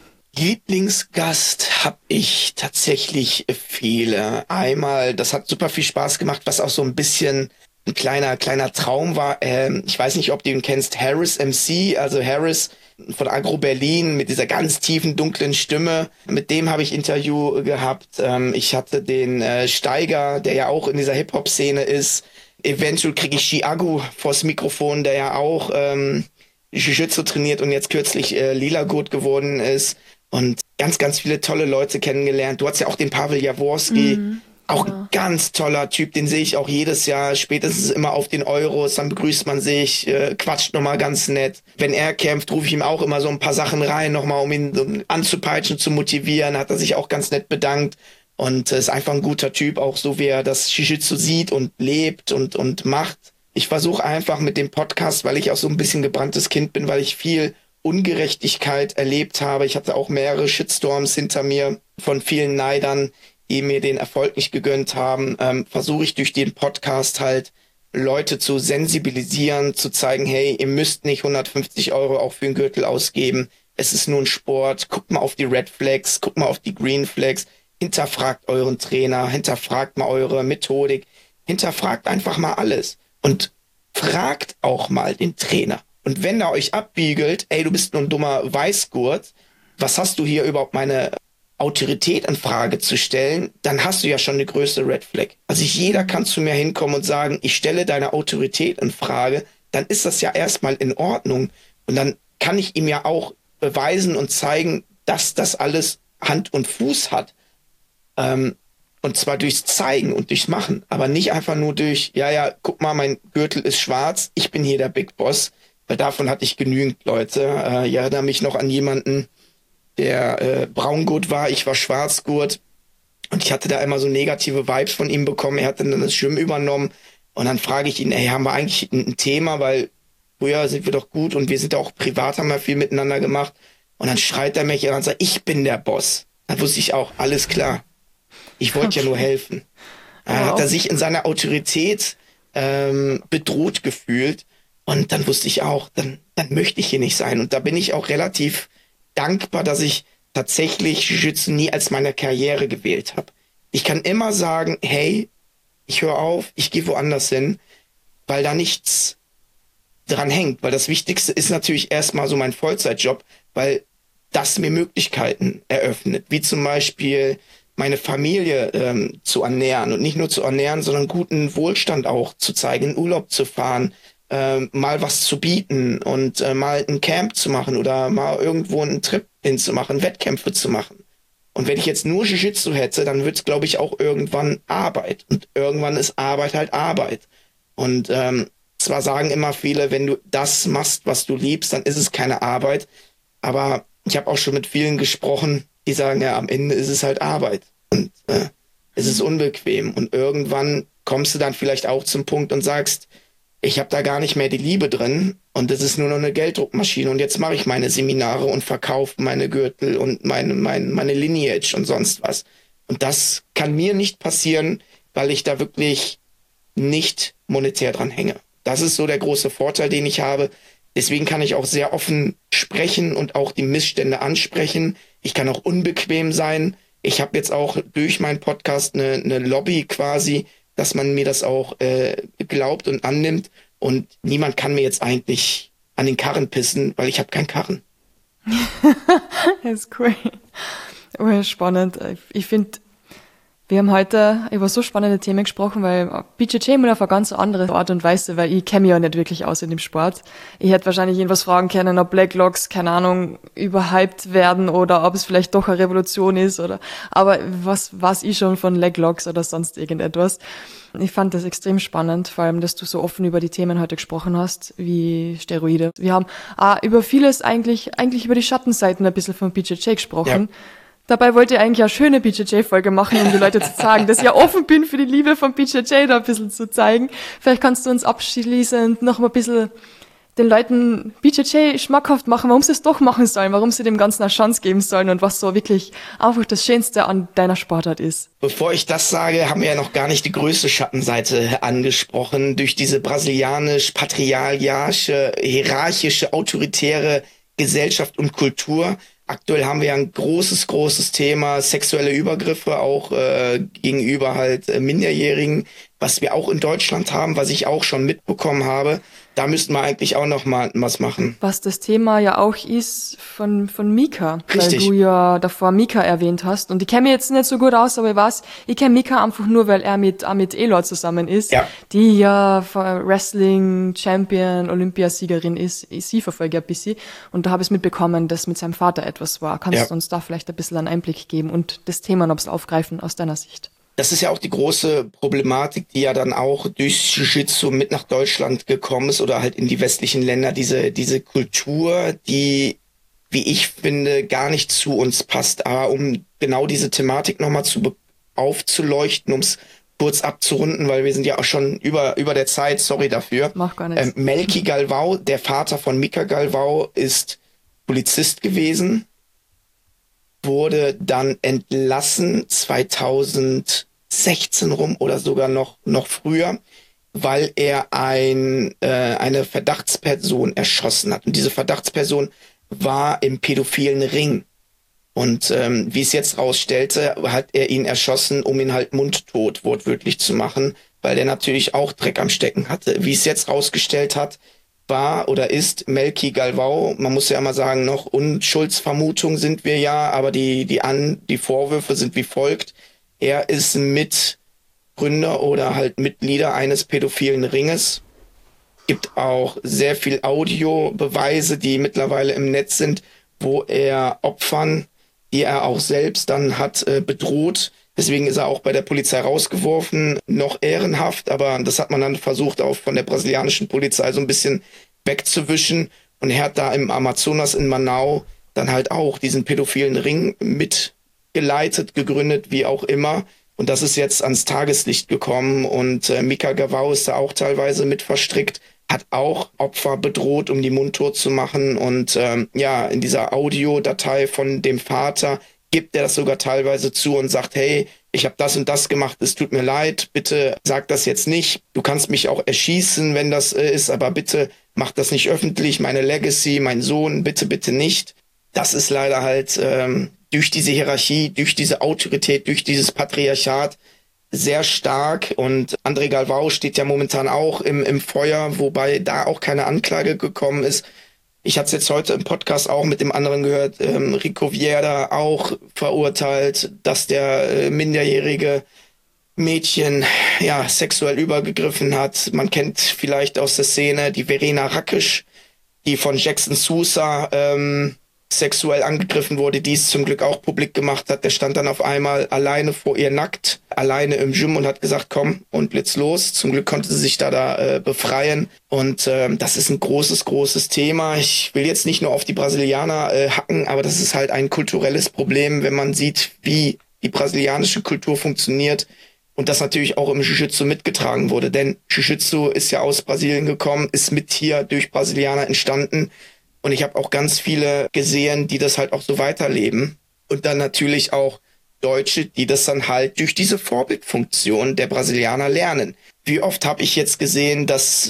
Lieblingsgast habe ich tatsächlich viele. Einmal, das hat super viel Spaß gemacht, was auch so ein bisschen ein kleiner Traum war. Ich weiß nicht, ob du ihn kennst, Harris MC, also Harris von Agro Berlin mit dieser ganz tiefen, dunklen Stimme. Mit dem habe ich Interview gehabt. Ich hatte den Steiger, der ja auch in dieser Hip-Hop-Szene ist. Eventuell kriege ich Chiago vors Mikrofon, der ja auch Jiu-Jitsu trainiert und jetzt kürzlich Lila-Gurt geworden ist. Und ganz, ganz viele tolle Leute kennengelernt. Du hast ja auch den Pavel Jaworski, auch ein ganz toller Typ, den sehe ich auch jedes Jahr, spätestens immer auf den Euros, dann begrüßt man sich, quatscht nochmal ganz nett. Wenn er kämpft, rufe ich ihm auch immer so ein paar Sachen rein, nochmal um ihn anzupeitschen, zu motivieren, hat er sich auch ganz nett bedankt und ist einfach ein guter Typ, auch so wie er das Jiu-Jitsu sieht und lebt und macht. Ich versuche einfach mit dem Podcast, weil ich auch so ein bisschen gebranntes Kind bin, weil ich viel Ungerechtigkeit erlebt habe. Ich hatte auch mehrere Shitstorms hinter mir von vielen Neidern, die mir den Erfolg nicht gegönnt haben, versuche ich durch den Podcast halt Leute zu sensibilisieren, zu zeigen, hey, ihr müsst nicht 150 € auch für einen Gürtel ausgeben. Es ist nur ein Sport. Guckt mal auf die Red Flags, guckt mal auf die Green Flags. Hinterfragt euren Trainer, hinterfragt mal eure Methodik, hinterfragt einfach mal alles. Und fragt auch mal den Trainer. Und wenn er euch abbiegelt, ey, du bist nur ein dummer Weißgurt, was hast du hier überhaupt meine Autorität in Frage zu stellen, dann hast du ja schon eine größere Red Flag. Also jeder kann zu mir hinkommen und sagen, ich stelle deine Autorität in Frage, dann ist das ja erstmal in Ordnung. Und dann kann ich ihm ja auch beweisen und zeigen, dass das alles Hand und Fuß hat. Und zwar durchs Zeigen und durchs Machen, aber nicht einfach nur durch, ja, guck mal, mein Gürtel ist schwarz, ich bin hier der Big Boss, weil davon hatte ich genügend Leute. Ich erinnere mich noch an jemanden, der Braungurt war, ich war Schwarzgurt und ich hatte da immer so negative Vibes von ihm bekommen. Er hat dann das Schwimmen übernommen und dann frage ich ihn, ey, haben wir eigentlich ein Thema, weil früher sind wir doch gut und wir sind auch privat, haben wir viel miteinander gemacht und dann schreit er mich an und sagt, ich bin der Boss. Dann wusste ich auch, alles klar, ich wollte ja nur helfen. Dann hat er sich in seiner Autorität bedroht gefühlt und dann wusste ich auch, dann möchte ich hier nicht sein und da bin ich auch relativ dankbar, dass ich tatsächlich Jiu-Jitsu nie als meine Karriere gewählt habe. Ich kann immer sagen, hey, ich höre auf, ich gehe woanders hin, weil da nichts dran hängt. Weil das Wichtigste ist natürlich erstmal so mein Vollzeitjob, weil das mir Möglichkeiten eröffnet, wie zum Beispiel meine Familie zu ernähren und nicht nur zu ernähren, sondern guten Wohlstand auch zu zeigen, in Urlaub zu fahren, mal was zu bieten und mal ein Camp zu machen oder mal irgendwo einen Trip hinzumachen, Wettkämpfe zu machen. Und wenn ich jetzt nur Jiu-Jitsu hätte, dann wird es, glaube ich, auch irgendwann Arbeit. Und irgendwann ist Arbeit halt Arbeit. Und zwar sagen immer viele, wenn du das machst, was du liebst, dann ist es keine Arbeit. Aber ich habe auch schon mit vielen gesprochen, die sagen, ja, am Ende ist es halt Arbeit. Und es ist unbequem. Und irgendwann kommst du dann vielleicht auch zum Punkt und sagst, ich habe da gar nicht mehr die Liebe drin und das ist nur noch eine Gelddruckmaschine und jetzt mache ich meine Seminare und verkaufe meine Gürtel und meine Lineage und sonst was. Und das kann mir nicht passieren, weil ich da wirklich nicht monetär dran hänge. Das ist so der große Vorteil, den ich habe. Deswegen kann ich auch sehr offen sprechen und auch die Missstände ansprechen. Ich kann auch unbequem sein. Ich habe jetzt auch durch meinen Podcast eine Lobby quasi, dass man mir das auch glaubt und annimmt. Und niemand kann mir jetzt eigentlich an den Karren pissen, weil ich habe keinen Karren. Das ist cool. Oh, spannend. Ich finde, wir haben heute über so spannende Themen gesprochen, weil BJJ mal auf eine ganz andere Art und Weise, weil ich kenne mich ja nicht wirklich aus in dem Sport. Ich hätte wahrscheinlich irgendwas fragen können, ob Leglocks, keine Ahnung, überhyped werden oder ob es vielleicht doch eine Revolution ist oder, aber was weiß ich schon von Leglocks oder sonst irgendetwas. Ich fand das extrem spannend, vor allem, dass du so offen über die Themen heute gesprochen hast, wie Steroide. Wir haben über vieles eigentlich über die Schattenseiten ein bisschen von BJJ gesprochen. Ja. Dabei wollte ich eigentlich eine schöne BJJ-Folge machen, um die Leute zu sagen, dass ich ja offen bin für die Liebe von BJJ da ein bisschen zu zeigen. Vielleicht kannst du uns abschließend noch mal ein bisschen den Leuten BJJ schmackhaft machen, warum sie es doch machen sollen, warum sie dem Ganzen eine Chance geben sollen und was so wirklich einfach das Schönste an deiner Sportart ist. Bevor ich das sage, haben wir ja noch gar nicht die größte Schattenseite angesprochen. Durch diese brasilianisch-patriarchische, hierarchische, autoritäre Gesellschaft und Kultur. Aktuell haben wir ja ein großes Thema, sexuelle Übergriffe, auch gegenüber halt Minderjährigen, was wir auch in Deutschland haben, was ich auch schon mitbekommen habe. Da müssten wir eigentlich auch noch mal was machen. Was das Thema ja auch ist von Mika, Richtig. Weil du ja davor Mika erwähnt hast. Und ich kenne mich jetzt nicht so gut aus, aber ich kenne Mika einfach nur, weil er mit Elor zusammen ist, ja. Die ja Wrestling-Champion, Olympiasiegerin ist. Sie verfolge ein bisschen. Und da habe ich mitbekommen, dass mit seinem Vater etwas war. Kannst du uns da vielleicht ein bisschen einen Einblick geben und das Thema noch ein bisschen aufgreifen aus deiner Sicht? Das ist ja auch die große Problematik, die ja dann auch durch Jiu-Jitsu mit nach Deutschland gekommen ist oder halt in die westlichen Länder. Diese Kultur, die, wie ich finde, gar nicht zu uns passt. Aber um genau diese Thematik nochmal aufzuleuchten, um es kurz abzurunden, weil wir sind ja auch schon über der Zeit, sorry dafür. Mach gar nichts. Melky Galvão, der Vater von Mika Galvão, ist Polizist gewesen, wurde dann entlassen 2016 rum oder sogar noch früher, weil er eine Verdachtsperson erschossen hat. Und diese Verdachtsperson war im pädophilen Ring. Und wie es jetzt rausstellte, hat er ihn erschossen, um ihn halt mundtot wortwörtlich zu machen, weil der natürlich auch Dreck am Stecken hatte. Wie es jetzt rausgestellt hat, war oder ist Melky Galvão, man muss ja mal sagen, noch Unschuldsvermutung sind wir ja, aber die Vorwürfe sind wie folgt. Er ist Mitgründer oder halt Mitglieder eines pädophilen Ringes. Gibt auch sehr viel Audiobeweise, die mittlerweile im Netz sind, wo er Opfern, die er auch selbst dann hat, bedroht. Deswegen ist er auch bei der Polizei rausgeworfen, noch ehrenhaft, aber das hat man dann versucht, auch von der brasilianischen Polizei so ein bisschen wegzuwischen. Und er hat da im Amazonas in Manaus dann halt auch diesen pädophilen Ring mitgeleitet, gegründet, wie auch immer. Und das ist jetzt ans Tageslicht gekommen und Mika Galvão ist da auch teilweise mit verstrickt, hat auch Opfer bedroht, um die mundtot zu machen. Und in dieser Audiodatei von dem Vater gibt er das sogar teilweise zu und sagt, hey, ich habe das und das gemacht, es tut mir leid, bitte sag das jetzt nicht. Du kannst mich auch erschießen, wenn das ist, aber bitte mach das nicht öffentlich, meine Legacy, mein Sohn, bitte, bitte nicht. Das ist leider halt durch diese Hierarchie, durch diese Autorität, durch dieses Patriarchat sehr stark. Und André Galvão steht ja momentan auch im Feuer, wobei da auch keine Anklage gekommen ist. Ich hatte es jetzt heute im Podcast auch mit dem anderen gehört, Rico Vieira auch verurteilt, dass der minderjährige Mädchen sexuell übergegriffen hat. Man kennt vielleicht aus der Szene die Verena Rakic, die von Jackson Sousa sexuell angegriffen wurde, die es zum Glück auch publik gemacht hat. Der stand dann auf einmal alleine vor ihr nackt, alleine im Gym und hat gesagt, komm und blitz los. Zum Glück konnte sie sich da befreien. Und das ist ein großes Thema. Ich will jetzt nicht nur auf die Brasilianer hacken, aber das ist halt ein kulturelles Problem, wenn man sieht, wie die brasilianische Kultur funktioniert. Und das natürlich auch im Jiu-Jitsu mitgetragen wurde. Denn Jiu-Jitsu ist ja aus Brasilien gekommen, ist mit hier durch Brasilianer entstanden. Und ich habe auch ganz viele gesehen, die das halt auch so weiterleben. Und dann natürlich auch Deutsche, die das dann halt durch diese Vorbildfunktion der Brasilianer lernen. Wie oft habe ich jetzt gesehen, dass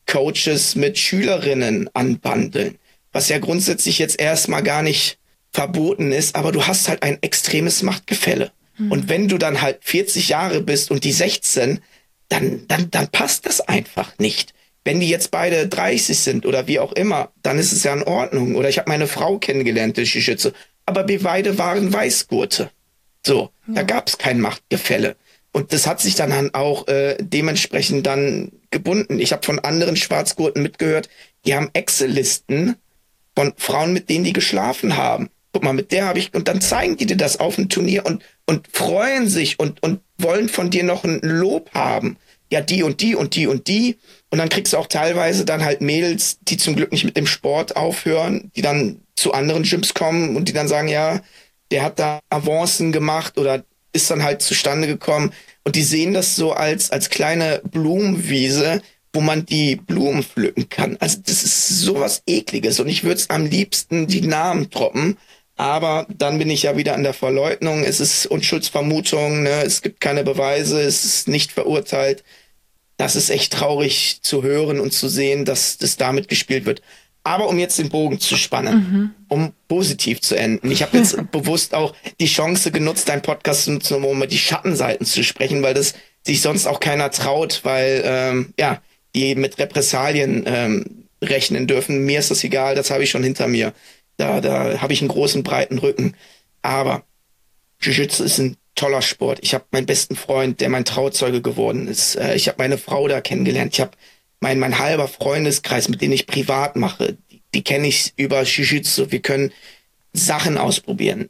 Coaches mit Schülerinnen anbandeln, was ja grundsätzlich jetzt erstmal gar nicht verboten ist, aber du hast halt ein extremes Machtgefälle. Und wenn du dann halt 40 Jahre bist und die 16, dann passt das einfach nicht. Wenn die jetzt beide 30 sind oder wie auch immer, dann ist es ja in Ordnung. Oder ich habe meine Frau kennengelernt, die Jiu-Jitsu, aber wir beide waren Weißgurte. So, da gab es kein Machtgefälle. Und das hat sich dann auch dementsprechend dann gebunden. Ich habe von anderen Schwarzgurten mitgehört, die haben Excel-Listen von Frauen, mit denen die geschlafen haben. Guck mal, mit der habe ich, und dann zeigen die dir das auf dem Turnier und freuen sich und wollen von dir noch ein Lob haben. Ja, die und die und die und die. Und dann kriegst du auch teilweise dann halt Mädels, die zum Glück nicht mit dem Sport aufhören, die dann zu anderen Gyms kommen und die dann sagen, ja, der hat da Avancen gemacht oder ist dann halt zustande gekommen. Und die sehen das so als kleine Blumenwiese, wo man die Blumen pflücken kann. Also das ist sowas Ekliges. Und ich würde es am liebsten die Namen droppen. Aber dann bin ich ja wieder an der Verleugnung. Es ist Unschuldsvermutung, ne? Es gibt keine Beweise, es ist nicht verurteilt. Das ist echt traurig zu hören und zu sehen, dass das damit gespielt wird. Aber um jetzt den Bogen zu spannen, um positiv zu enden. Ich habe jetzt bewusst auch die Chance genutzt, deinen Podcast zu nutzen, um über die Schattenseiten zu sprechen, weil das sich sonst auch keiner traut, weil die mit Repressalien rechnen dürfen. Mir ist das egal, das habe ich schon hinter mir. Da habe ich einen großen, breiten Rücken. Aber Jiu-Jitsu ist ein toller Sport. Ich habe meinen besten Freund, der mein Trauzeuge geworden ist. Ich habe meine Frau da kennengelernt. Ich habe mein halber Freundeskreis, mit denen ich privat mache, die kenne ich über Jiu-Jitsu. Wir können Sachen ausprobieren.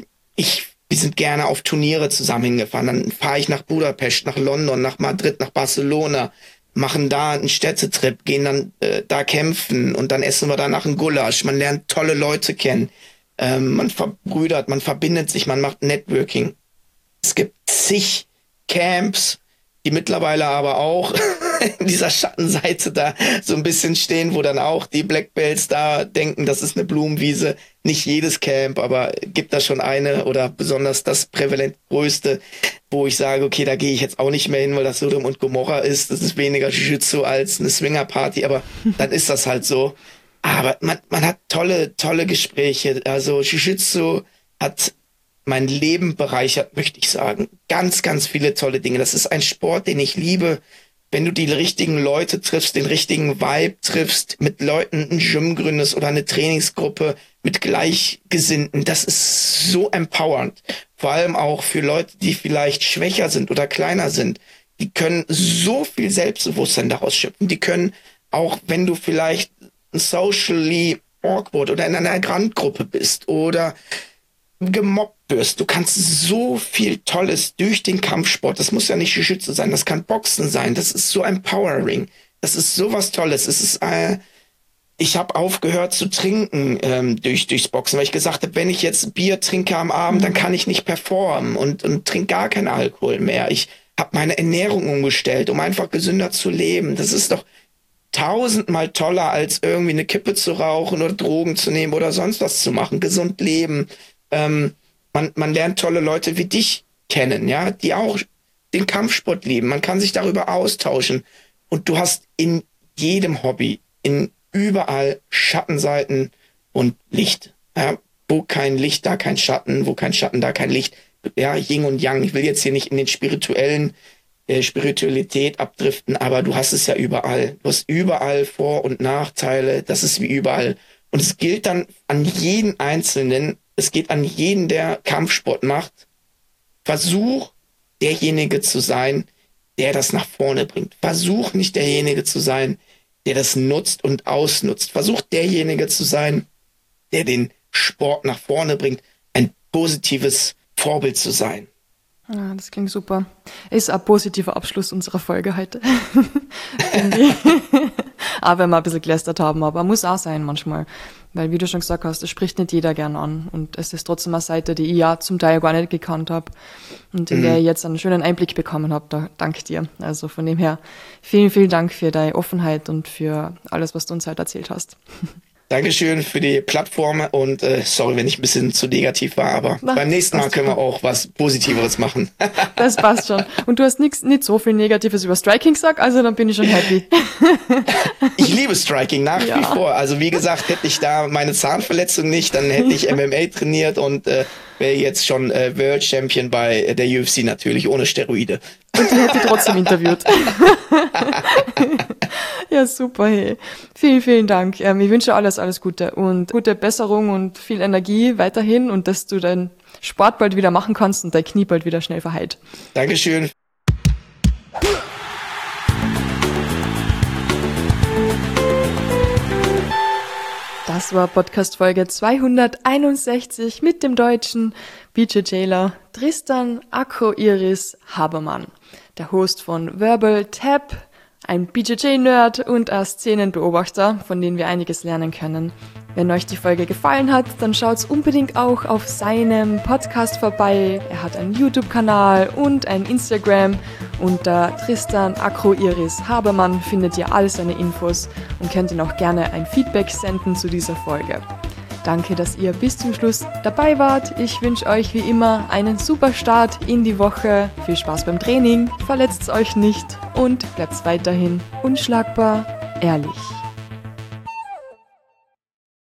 Wir sind gerne auf Turniere zusammen hingefahren. Dann fahre ich nach Budapest, nach London, nach Madrid, nach Barcelona, machen da einen Städtetrip, gehen dann da kämpfen und dann essen wir danach einen Gulasch. Man lernt tolle Leute kennen. Man verbrüdert, man verbindet sich, man macht Networking. Es gibt zig Camps, die mittlerweile aber auch in dieser Schattenseite da so ein bisschen stehen, wo dann auch die Black Belts da denken, das ist eine Blumenwiese. Nicht jedes Camp, aber gibt da schon eine oder besonders das prävalent größte, wo ich sage, okay, da gehe ich jetzt auch nicht mehr hin, weil das Sodom und Gomorra ist. Das ist weniger Jiu-Jitsu als eine Swinger-Party, aber dann ist das halt so. Aber man hat tolle Gespräche. Also Jiu-Jitsu hat mein Leben bereichert, möchte ich sagen. Ganz, ganz viele tolle Dinge. Das ist ein Sport, den ich liebe. Wenn du die richtigen Leute triffst, den richtigen Vibe triffst, mit Leuten ein Gym gründest oder eine Trainingsgruppe mit Gleichgesinnten, das ist so empowernd. Vor allem auch für Leute, die vielleicht schwächer sind oder kleiner sind. Die können so viel Selbstbewusstsein daraus schöpfen. Die können auch, wenn du vielleicht socially awkward oder in einer Randgruppe bist oder gemobbt wirst. Du kannst so viel Tolles durch den Kampfsport, das muss ja nicht Jiu-Jitsu sein, das kann Boxen sein, das ist so empowering, das ist sowas Tolles. Es ist, ich habe aufgehört zu trinken durchs Boxen, weil ich gesagt habe, wenn ich jetzt Bier trinke am Abend, dann kann ich nicht performen und trinke gar keinen Alkohol mehr. Ich habe meine Ernährung umgestellt, um einfach gesünder zu leben. Das ist doch 1000-mal toller, als irgendwie eine Kippe zu rauchen oder Drogen zu nehmen oder sonst was zu machen. Gesund leben. Man lernt tolle Leute wie dich kennen, ja, die auch den Kampfsport lieben. Man kann sich darüber austauschen. Und du hast in jedem Hobby, überall Schattenseiten und Licht. Ja, wo kein Licht, da kein Schatten, wo kein Schatten, da kein Licht. Ja, Yin und Yang. Ich will jetzt hier nicht in den Spiritualität abdriften, aber du hast es ja überall. Du hast überall Vor- und Nachteile. Das ist wie überall. Und es gilt dann an jeden Einzelnen, es geht an jeden, der Kampfsport macht. Versuch, derjenige zu sein, der das nach vorne bringt. Versuch nicht derjenige zu sein, der das nutzt und ausnutzt. Versuch derjenige zu sein, der den Sport nach vorne bringt, ein positives Vorbild zu sein. Ja, das klingt super. Ist ein positiver Abschluss unserer Folge heute. Auch wenn wir ein bisschen gelästert haben, aber muss auch sein manchmal. Weil, wie du schon gesagt hast, das spricht nicht jeder gern an. Und es ist trotzdem eine Seite, die ich ja zum Teil gar nicht gekannt habe. Und in der ich jetzt einen schönen Einblick bekommen habe. Da danke dir. Also von dem her, vielen, vielen Dank für deine Offenheit und für alles, was du uns heute erzählt hast. Dankeschön für die Plattform und sorry, wenn ich ein bisschen zu negativ war, aber beim nächsten Mal können wir auch was Positiveres machen. Das passt schon. Und du hast nicht so viel Negatives über Striking gesagt, also dann bin ich schon happy. Ich liebe Striking nach wie vor. Also wie gesagt, hätte ich da meine Zahnverletzung nicht, dann hätte ich MMA trainiert und wäre jetzt schon World Champion bei der UFC natürlich, ohne Steroide. Und die hätte trotzdem interviewt. Ja, super, hey. Vielen, vielen Dank. Ich wünsche alles Gute und gute Besserung und viel Energie weiterhin und dass du deinen Sport bald wieder machen kannst und dein Knie bald wieder schnell verheilt. Dankeschön. Das war Podcast-Folge 261 mit dem deutschen BJJler Tristan Akro-Iris Habermann, der Host von Verbal Tap, ein BJJ-Nerd und ein Szenenbeobachter, von denen wir einiges lernen können. Wenn euch die Folge gefallen hat, dann schaut unbedingt auch auf seinem Podcast vorbei. Er hat einen YouTube-Kanal und ein Instagram. Unter Tristan Akro-Iris Habermann findet ihr all seine Infos und könnt ihn auch gerne ein Feedback senden zu dieser Folge. Danke, dass ihr bis zum Schluss dabei wart. Ich wünsche euch wie immer einen super Start in die Woche. Viel Spaß beim Training, verletzt euch nicht und bleibt weiterhin unschlagbar ehrlich.